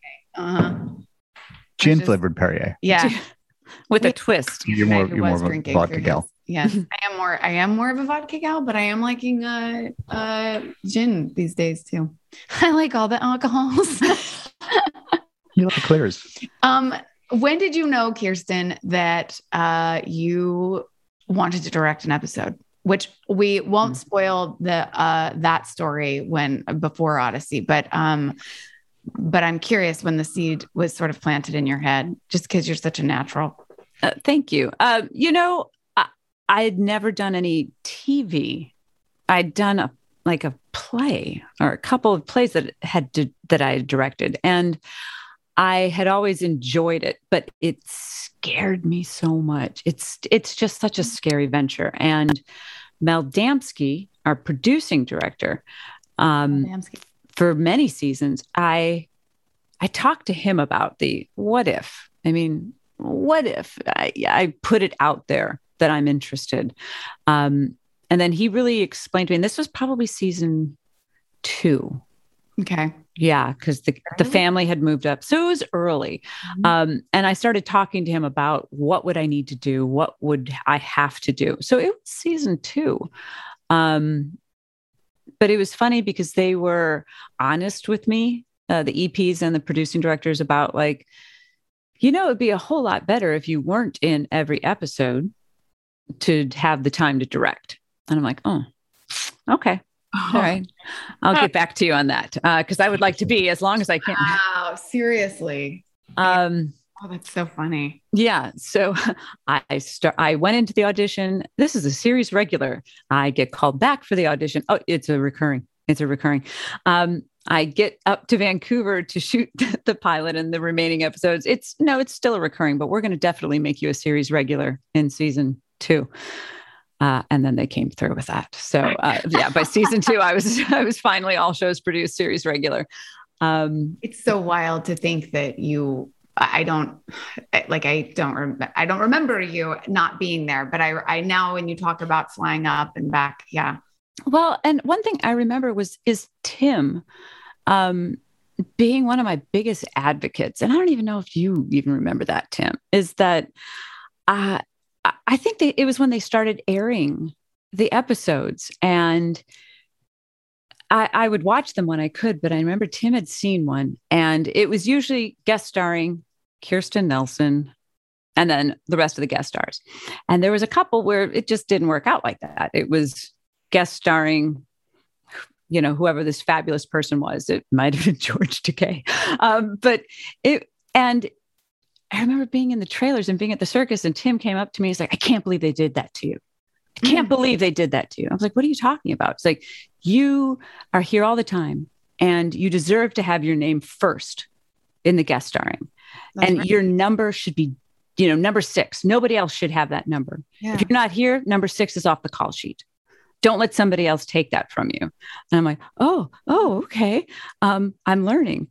Gin flavored Perrier. Yeah. With a twist. You're more of a vodka gal. Yes, I am more of a vodka gal, but I am liking gin these days too. I like all the alcohols. You like clears. When did you know, Kirsten, that you wanted to direct an episode? Which we won't spoil that story before Odyssey, but I'm curious when the seed was sort of planted in your head, just because you're such a natural. Thank you. I had never done any TV. I'd done a play or a couple of plays that I had directed, and I had always enjoyed it, but it scared me so much. It's just such a scary venture. And Mel Damsky, our producing director, for many seasons, I talked to him about the what if. I mean, what if I put it out there that I'm interested. And And then he really explained to me, and this was probably season 2. Okay. Yeah, because the family had moved up. So it was early. And I started talking to him about what would I need to do? What would I have to do? So it was season 2. But it was funny because they were honest with me, the EPs and the producing directors, about like, it'd be a whole lot better if you weren't in every episode to have the time to direct. And I'm like, oh, okay. All right. I'll get back to you on that. Cause I would like to be as long as I can. Wow. Seriously. Oh, that's so funny. Yeah. So I went into the audition. This is a series regular. I get called back for the audition. Oh, it's a recurring. I get up to Vancouver to shoot the pilot and the remaining episodes. It's still a recurring, but we're going to definitely make you a series regular in season 2. And then they came through with that. So by season 2, I was finally all shows produced series regular. It's so wild to think that I don't remember you not being there, but I now, when you talk about flying up and back. Yeah. Well, and one thing I remember is Tim, being one of my biggest advocates. And I don't even know if you even remember that, Tim, is that, I think it was when they started airing the episodes, and I would watch them when I could, but I remember Tim had seen one, and it was usually guest starring Kirsten Nelson and then the rest of the guest stars. And there was a couple where it just didn't work out like that. It was guest starring, whoever this fabulous person was. It might have been George Takei. I remember being in the trailers and being at the circus, and Tim came up to me. He's like, I can't believe they did that to you. I can't believe they did that to you. I was like, what are you talking about? It's like, you are here all the time and you deserve to have your name first in the guest starring. That's right. Your number should be, number 6. Nobody else should have that number. Yeah. If you're not here, number 6 is off the call sheet. Don't let somebody else take that from you. And I'm like, oh, okay. I'm learning.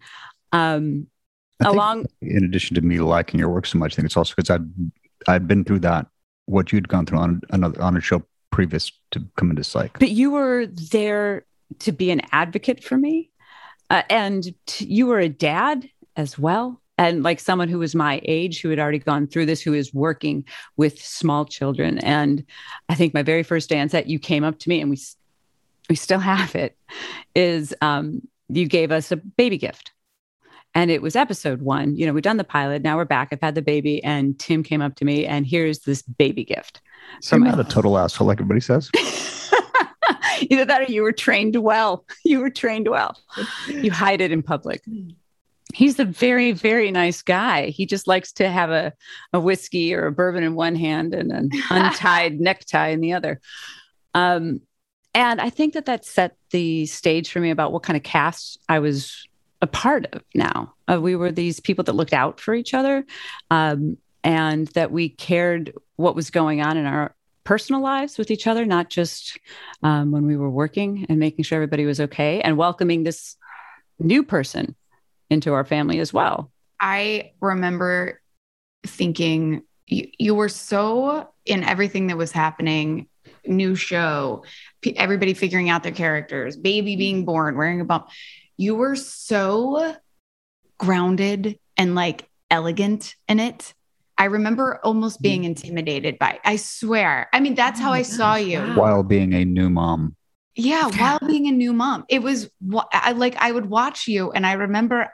In addition to me liking your work so much, I think it's also because I've been through that, what you'd gone through on a show previous to come into Psych. But you were there to be an advocate for me, and you were a dad as well, and like someone who was my age, who had already gone through this, who is working with small children. And I think my very first day on set, you came up to me, and we still have it. Is you gave us a baby gift. And it was episode 1. We've done the pilot. Now we're back. I've had the baby. And Tim came up to me, and here's this baby gift. So I'm not a total asshole like everybody says. Either that or you were trained well. You hide it in public. He's a very, very nice guy. He just likes to have a whiskey or a bourbon in one hand and an untied necktie in the other. And I think that set the stage for me about what kind of cast I was a part of now. We were these people that looked out for each other, and that we cared what was going on in our personal lives with each other, not just when we were working, and making sure everybody was okay and welcoming this new person into our family as well. I remember thinking you were so in everything that was happening, new show, everybody figuring out their characters, baby being born, wearing a bump. You were so grounded and like elegant in it. I remember almost being intimidated by it. I swear. I mean, that's how I saw you. While being a new mom. Yeah, while being a new mom. It was I would watch you, and I remember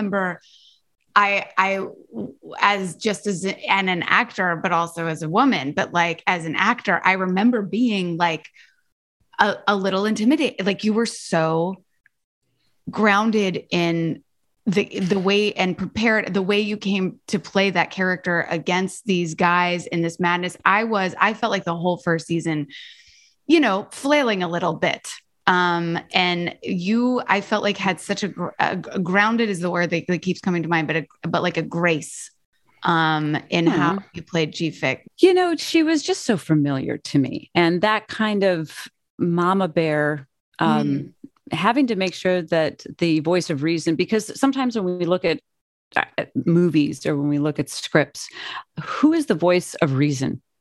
I as an actor, but also as a woman, but like as an actor, I remember being like a little intimidated. Like you were so grounded in the way and prepared, the way you came to play that character against these guys in this madness. I felt like the whole first season, flailing a little bit. And I felt like had such a grounded is the word that keeps coming to mind, but like a grace, in how you played G-Fic. She was just so familiar to me, and that kind of mama bear, having to make sure that the voice of reason, because sometimes when we look at movies or when we look at scripts, who is the voice of reason?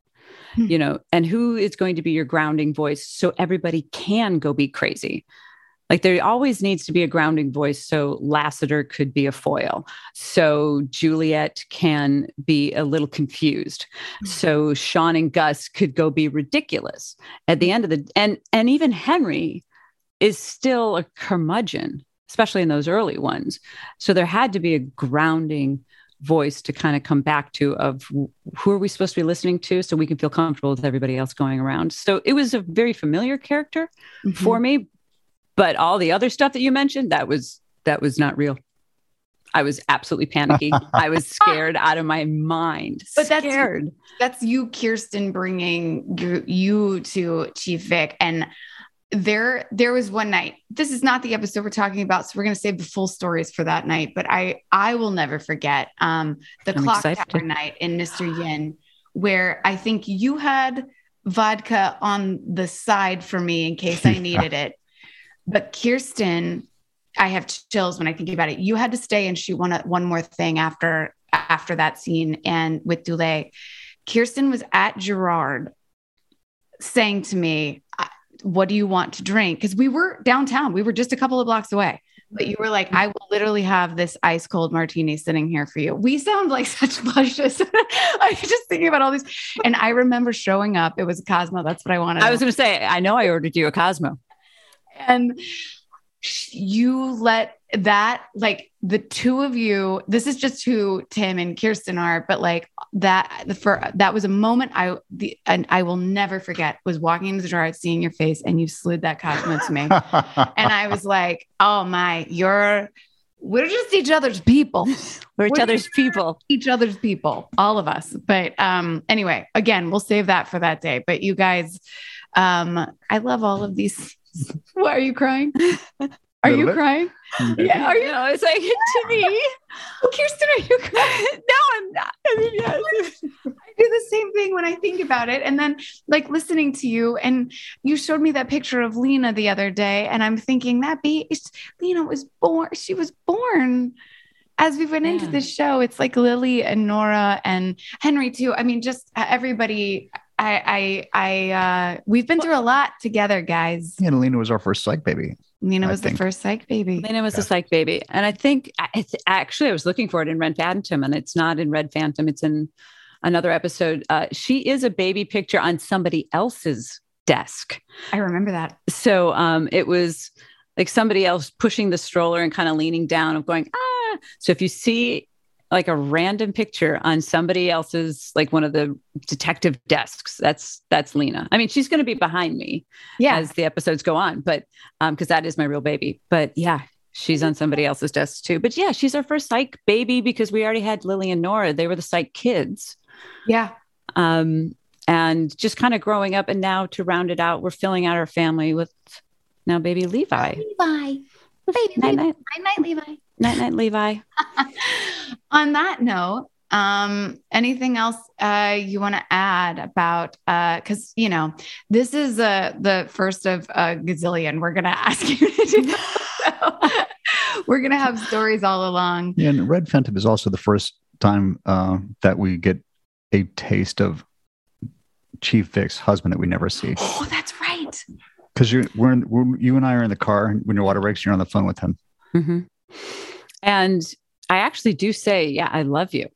you know, and who is going to be your grounding voice so everybody can go be crazy. Like there always needs to be a grounding voice. So Lassiter could be a foil. So Juliet can be a little confused. So Sean and Gus could go be ridiculous at the end of the, and even Henry is still a curmudgeon, especially in those early ones. So there had to be a grounding voice to kind of come back to of who are we supposed to be listening to so we can feel comfortable with everybody else going around. So it was a very familiar character for me. But all the other stuff that you mentioned, that was not real. I was absolutely panicky. I was scared out of my mind. But scared. That's you, Kirsten, bringing you to Chief Vic. And there was one night. This is not the episode we're talking about, so we're going to save the full stories for that night. But I will never forget the clock tower night in Mr. Yin, where I think you had vodka on the side for me in case I needed it. But Kirsten, I have chills when I think about it. You had to stay and shoot one more thing after that scene, and with Dulé. Kirsten was at Gerard saying to me, what do you want to drink? Because we were downtown. We were just a couple of blocks away. But you were like, I will literally have this ice cold martini sitting here for you. We sound like such luscious. I was just thinking about all these. And I remember showing up. It was a Cosmo. That's what I wanted. I was going to say, I know I ordered you a Cosmo. And you let that, like the two of you, this is just who Tim and Kirsten are, but like that was a moment I will never forget, was walking into the jar, seeing your face, and you slid that Cosmo to me. And I was like, oh my, we're just each other's people. We're each other's people. Each other's people, all of us. But anyway, again, we'll save that for that day. But you guys, I love all of these. Why are you crying? Are you crying? Yeah. Are you? No, it's like to me. Well, Kirsten, are you crying? No, I'm not. I mean, yes. I do the same thing when I think about it. And then like listening to you, and you showed me that picture of Lena the other day, and I'm thinking Lena was born. She was born as we went into this show. It's like Lily and Nora and Henry too. I mean, just everybody. We've been through a lot together, guys. Yeah, Lena was our first psych baby. Lena was the first psych baby. Lena was the psych baby. And I think it's actually, I was looking for it in Red Phantom, and it's not in Red Phantom. It's in another episode. She is a baby picture on somebody else's desk. I remember that. So it was like somebody else pushing the stroller and kind of leaning down of going, ah. So if you see like a random picture on somebody else's, like one of the detective desks, that's Lena. I mean, she's going to be behind me as the episodes go on, but because that is my real baby. But yeah, she's on somebody else's desk too. But yeah, she's our first psych baby because we already had Lily and Nora. They were the psych kids. Yeah. And just kind of growing up, and now to round it out, we're filling out our family with now baby Levi. Baby Levi. Night, Levi. Night, Levi. On that note, anything else you want to add about, because, you know, this is the first of a gazillion we're going to ask you to do. So we're going to have stories all along. Yeah, and Red Phantom is also the first time that we get a taste of Chief Vic's husband that we never see. Oh, that's right. Because you and I are in the car when your water breaks, you're on the phone with him. Mm-hmm. And I actually do say, yeah, I love you.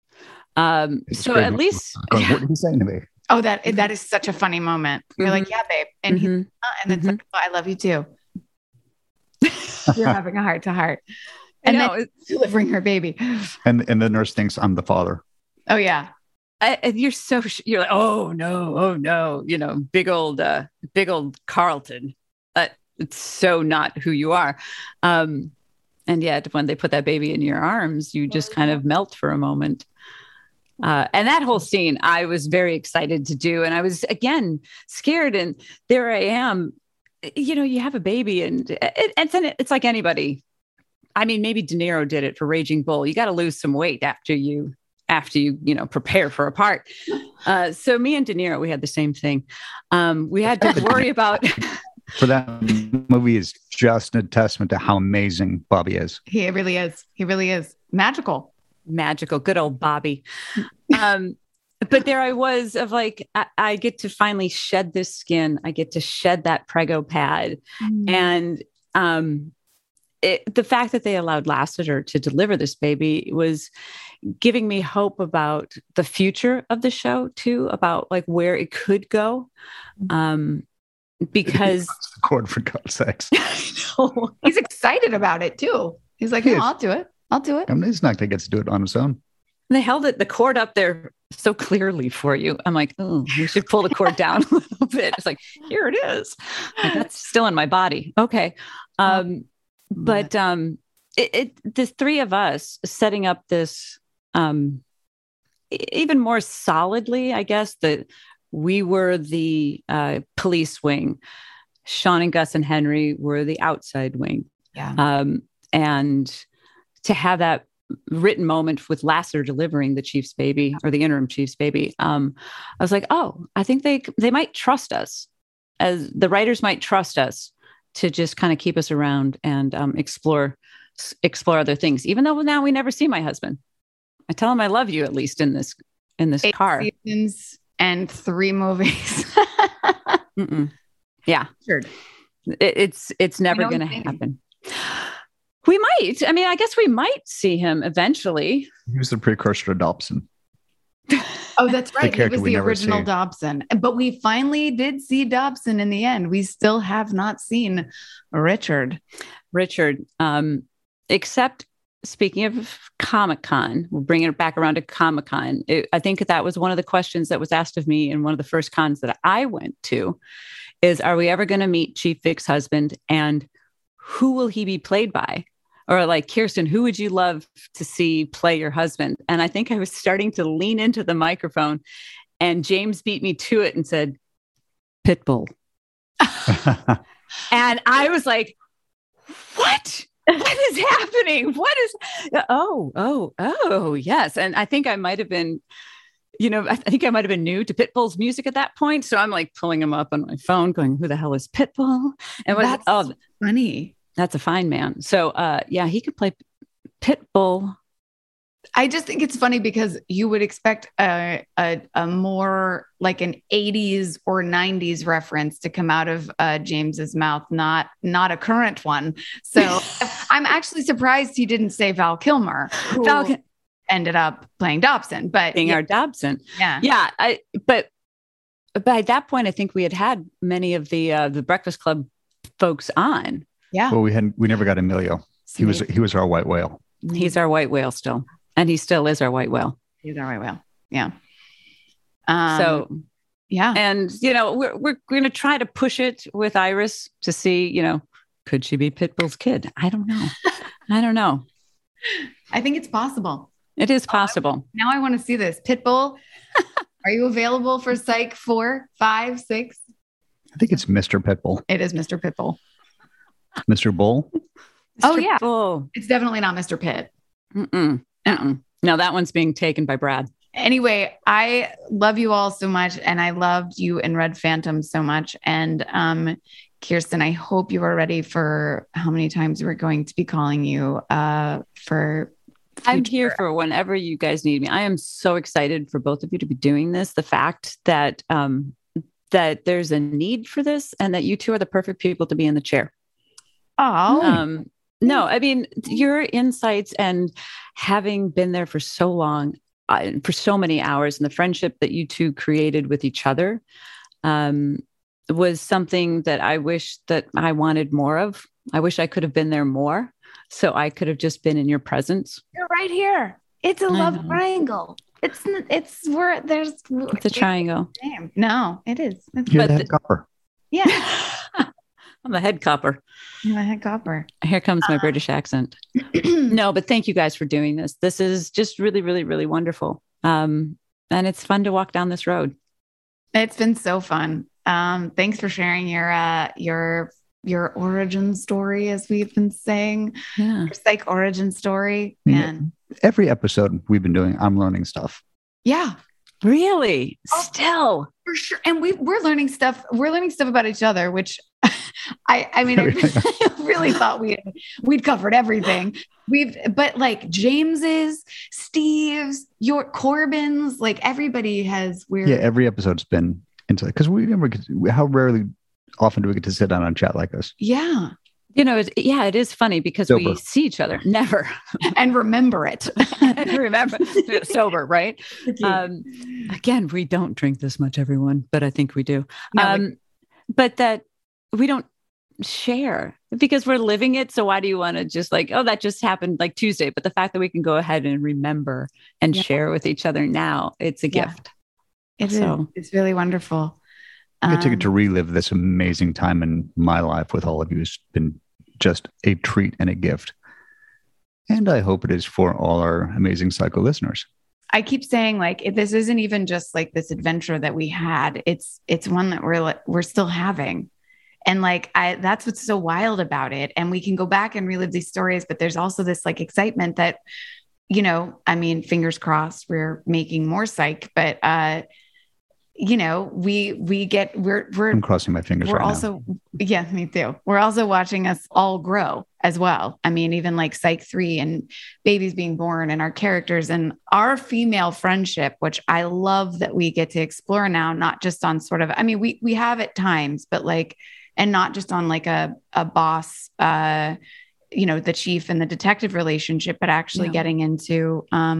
So at least what are you saying to me? Oh, that is such a funny moment. You're like, yeah, babe. And and it's like, oh, I love you too. You're having a heart to heart. And then delivering her baby. And the nurse thinks I'm the father. Oh yeah. You're like, oh no, you know, big old Carlton. It's so not who you are. And yet when they put that baby in your arms, you just kind of melt for a moment. And that whole scene, I was very excited to do. And I was, again, scared. And there I am, you know, you have a baby, and it's like anybody. I mean, maybe De Niro did it for Raging Bull. You got to lose some weight after you prepare for a part. So me and De Niro, we had the same thing. We had to worry about. For that movie is just a testament to how amazing Bobby is. He really is. He really is magical. Good old Bobby. But there I was of like, I get to finally shed this skin. I get to shed that prego pad. And the fact that they allowed Lassiter to deliver this baby was giving me hope about the future of the show too, about like where it could go. Because the cord, for God's sakes. I know. He's excited about it too. He's like, no, I'll do it. I'll do it. I mean, he's not going to get to do it on his own. They held the cord up there so clearly for you. I'm like, oh, we should pull the cord down a little bit. It's like, here it is. Like, that's still in my body. Okay. The three of us setting up this even more solidly, I guess, that we were the police wing. Sean and Gus and Henry were the outside wing. Yeah. And to have that written moment with Lassiter delivering the chief's baby or the interim chief's baby, I was like, oh, I think they might trust us, as the writers might trust us to just kind of keep us around and explore other things. Even though now we never see my husband, I tell him I love you, at least in this 8 car. Seasons and 3 movies. Yeah, sure. It's never going to happen. We might. I mean, I guess we might see him eventually. He was the precursor to Dobson. Oh, that's right. He was the original Dobson. But we finally did see Dobson in the end. We still have not seen Richard. Except speaking of Comic-Con, we'll bring it back around to Comic-Con. I think that was one of the questions that was asked of me in one of the first cons that I went to is, are we ever going to meet Chief Vick's husband, and who will he be played by? Or like, Kirsten, who would you love to see play your husband? And I think I was starting to lean into the microphone, and James beat me to it and said, Pitbull. And I was like, what? What is happening? What is, oh, yes. And I think I might've been, I think I might've been new to Pitbull's music at that point. So I'm like pulling him up on my phone going, who the hell is Pitbull? And that's funny. That's a fine man. So, yeah, he could play Pitbull. I just think it's funny because you would expect a more like an 80s or 90s reference to come out of James's mouth, not a current one. So I'm actually surprised he didn't say Val Kilmer, who ended up playing Dobson, but being our Dobson. Yeah. Yeah. But by that point, I think we had many of the Breakfast Club folks on. Yeah. Well, we never got Emilio. He was our white whale. He's our white whale still. And he still is our white whale. He's our white whale. Yeah. So, yeah. And, we're going to try to push it with Iris to see, could she be Pitbull's kid? I don't know. I think it's possible. It is possible. Now I want to see this. Pitbull, are you available for Psych 4, 5, 6? I think it's Mr. Pitbull. It is Mr. Pitbull. Mr. Bull? Oh, yeah. Bull. It's definitely not Mr. Pitt. No, that one's being taken by Brad. Anyway, I love you all so much. And I loved you and Red Phantom so much. And Kirsten, I hope you are ready for how many times we're going to be calling you for future. I'm here for whenever you guys need me. I am so excited for both of you to be doing this. The fact that that there's a need for this and that you two are the perfect people to be in the chair. Oh, no, I mean, your insights and having been there for so long, for so many hours, and the friendship that you two created with each other was something that I wish that I wanted more of. I wish I could have been there more, so I could have just been in your presence. You're right here. It's a love triangle. It's where there's. It's a triangle. No, it is. You're the head copper. Yeah. I'm the head copper. You're the head copper. Here comes my British accent. No, but thank you guys for doing this. This is just really, really, really wonderful. And it's fun to walk down this road. It's been so fun. Thanks for sharing your origin story, as we've been saying. Yeah. Your Psych origin story. And every episode we've been doing, I'm learning stuff. Yeah. Really? Still. For sure. And we're learning stuff. We're learning stuff about each other, which I mean, I really thought we'd covered everything. But like James's, Steve's, your Corbin's, like everybody has weird. Yeah, every episode's been into it because we never get. How rarely, often do we get to sit down and chat like this? Yeah. You know, it is funny because we see each other never and remember it. Remember sober, right? Again, we don't drink this much, everyone, but I think we do. No, but that we don't share because we're living it. So why do you want to just like, oh, that just happened like Tuesday? But the fact that we can go ahead and remember and share with each other now, it's a gift. It's really wonderful. I get to relive this amazing time in my life with all of you. It's been just a treat and a gift. And I hope it is for all our amazing Psycho listeners. I keep saying like, if this isn't even just like this adventure that we had, it's one that we're still having. And like, that's what's so wild about it. And we can go back and relive these stories, but there's also this like excitement that, you know, I mean, fingers crossed, we're making more psych, but, you know, I'm crossing my fingers. We're right also, now. Yeah, me too. We're also watching us all grow as well. I mean, even like Psych 3 and babies being born and our characters and our female friendship, which I love that we get to explore now, not just on sort of, I mean, we have at times, but like, and not just on like a boss, you know, the chief and the detective relationship, but actually getting into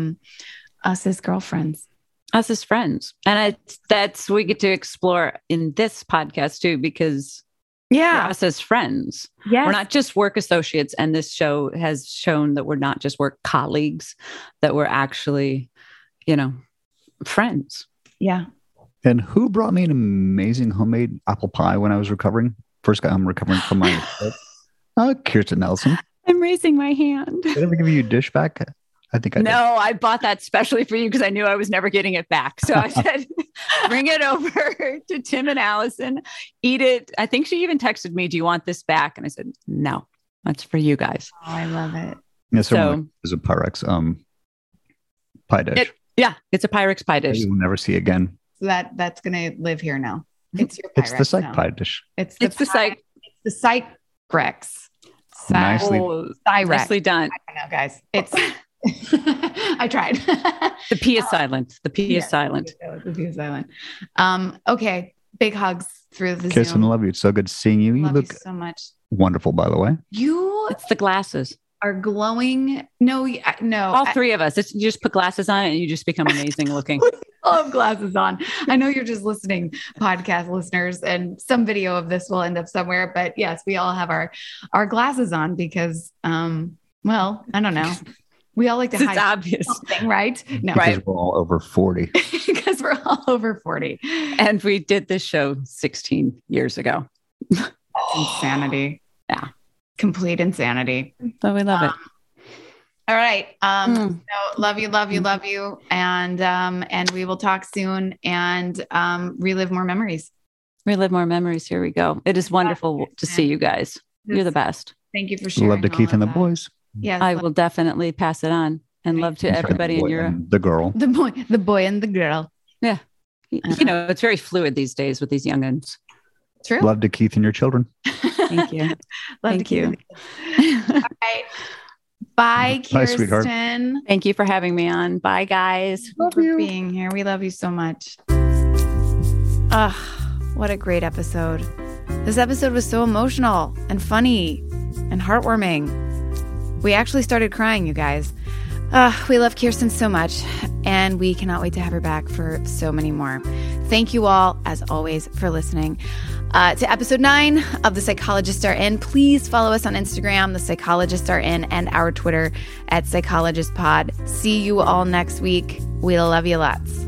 us as girlfriends. Us as friends. And that's we get to explore in this podcast too, because us as friends. We're not just work associates. And this show has shown that we're not just work colleagues, that we're actually, you know, friends. Yeah. And who brought me an amazing homemade apple pie when I was recovering? First guy I'm recovering from my Kirsten Nelson. I'm raising my hand. Did I ever give you a dish back? I think I did. No, I bought that specially for you because I knew I was never getting it back. So I said, bring it over to Tim and Allison, eat it. I think she even texted me, do you want this back? And I said, no, that's for you guys. Oh, I love it. Yeah, so it's a Pyrex pie dish. It's a Pyrex pie dish. You will never see again. So that's going to live here now. It's your Pyrex. It's the Psych pie dish. It's the Psych. It's the Cyrex. Nicely done. I know, guys. It's... I tried. The P is silent. The P is silent. The P is silent. Okay. Big hugs through the Kiss Zoom. and love you. It's so good seeing you. You look so much. Wonderful, by the way. It's the glasses. Are glowing. No. All three of us. You just put glasses on and you just become amazing looking. I'll have glasses on. I know you're just listening, podcast listeners, and some video of this will end up somewhere. But yes, we all have our glasses on because, well, I don't know. We all like to hide obvious. Something, right? No, because we're all over 40. Because we're all over 40. And we did this show 16 years ago. Insanity. Yeah. Complete insanity. But we love it. All right. So love you. And we will talk soon and relive more memories. Relive more memories. Here we go. It is wonderful to see you guys. You're the best. Thank you for sharing. Love to Keith and the boys. Yes, I will definitely pass it on and love to everybody in your the girl. The boy and the girl. Yeah. You know, it's very fluid these days with these youngins. True. Love to Keith and your children. Thank you. Thank you. All right. Bye, Kirsten. Sweetheart. Thank you for having me on. Bye, guys. Love you for being here. We love you so much. What a great episode. This episode was so emotional and funny and heartwarming. We actually started crying, you guys. We love Kirsten so much, and we cannot wait to have her back for so many more. Thank you all, as always, for listening to episode 9 of The Psychologists Are In. Please follow us on Instagram, The Psychologists Are In, and our Twitter at PsychologistPod. See you all next week. We love you lots.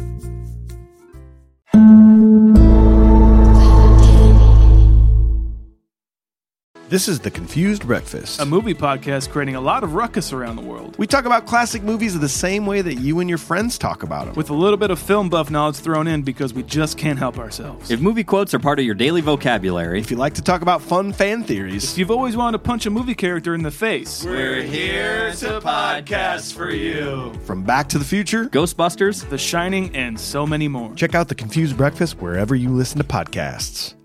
This is The Confused Breakfast, a movie podcast creating a lot of ruckus around the world. We talk about classic movies the same way that you and your friends talk about them. With a little bit of film buff knowledge thrown in because we just can't help ourselves. If movie quotes are part of your daily vocabulary. If you like to talk about fun fan theories. If you've always wanted to punch a movie character in the face. We're here to podcast for you. From Back to the Future, Ghostbusters, The Shining, and so many more. Check out The Confused Breakfast wherever you listen to podcasts.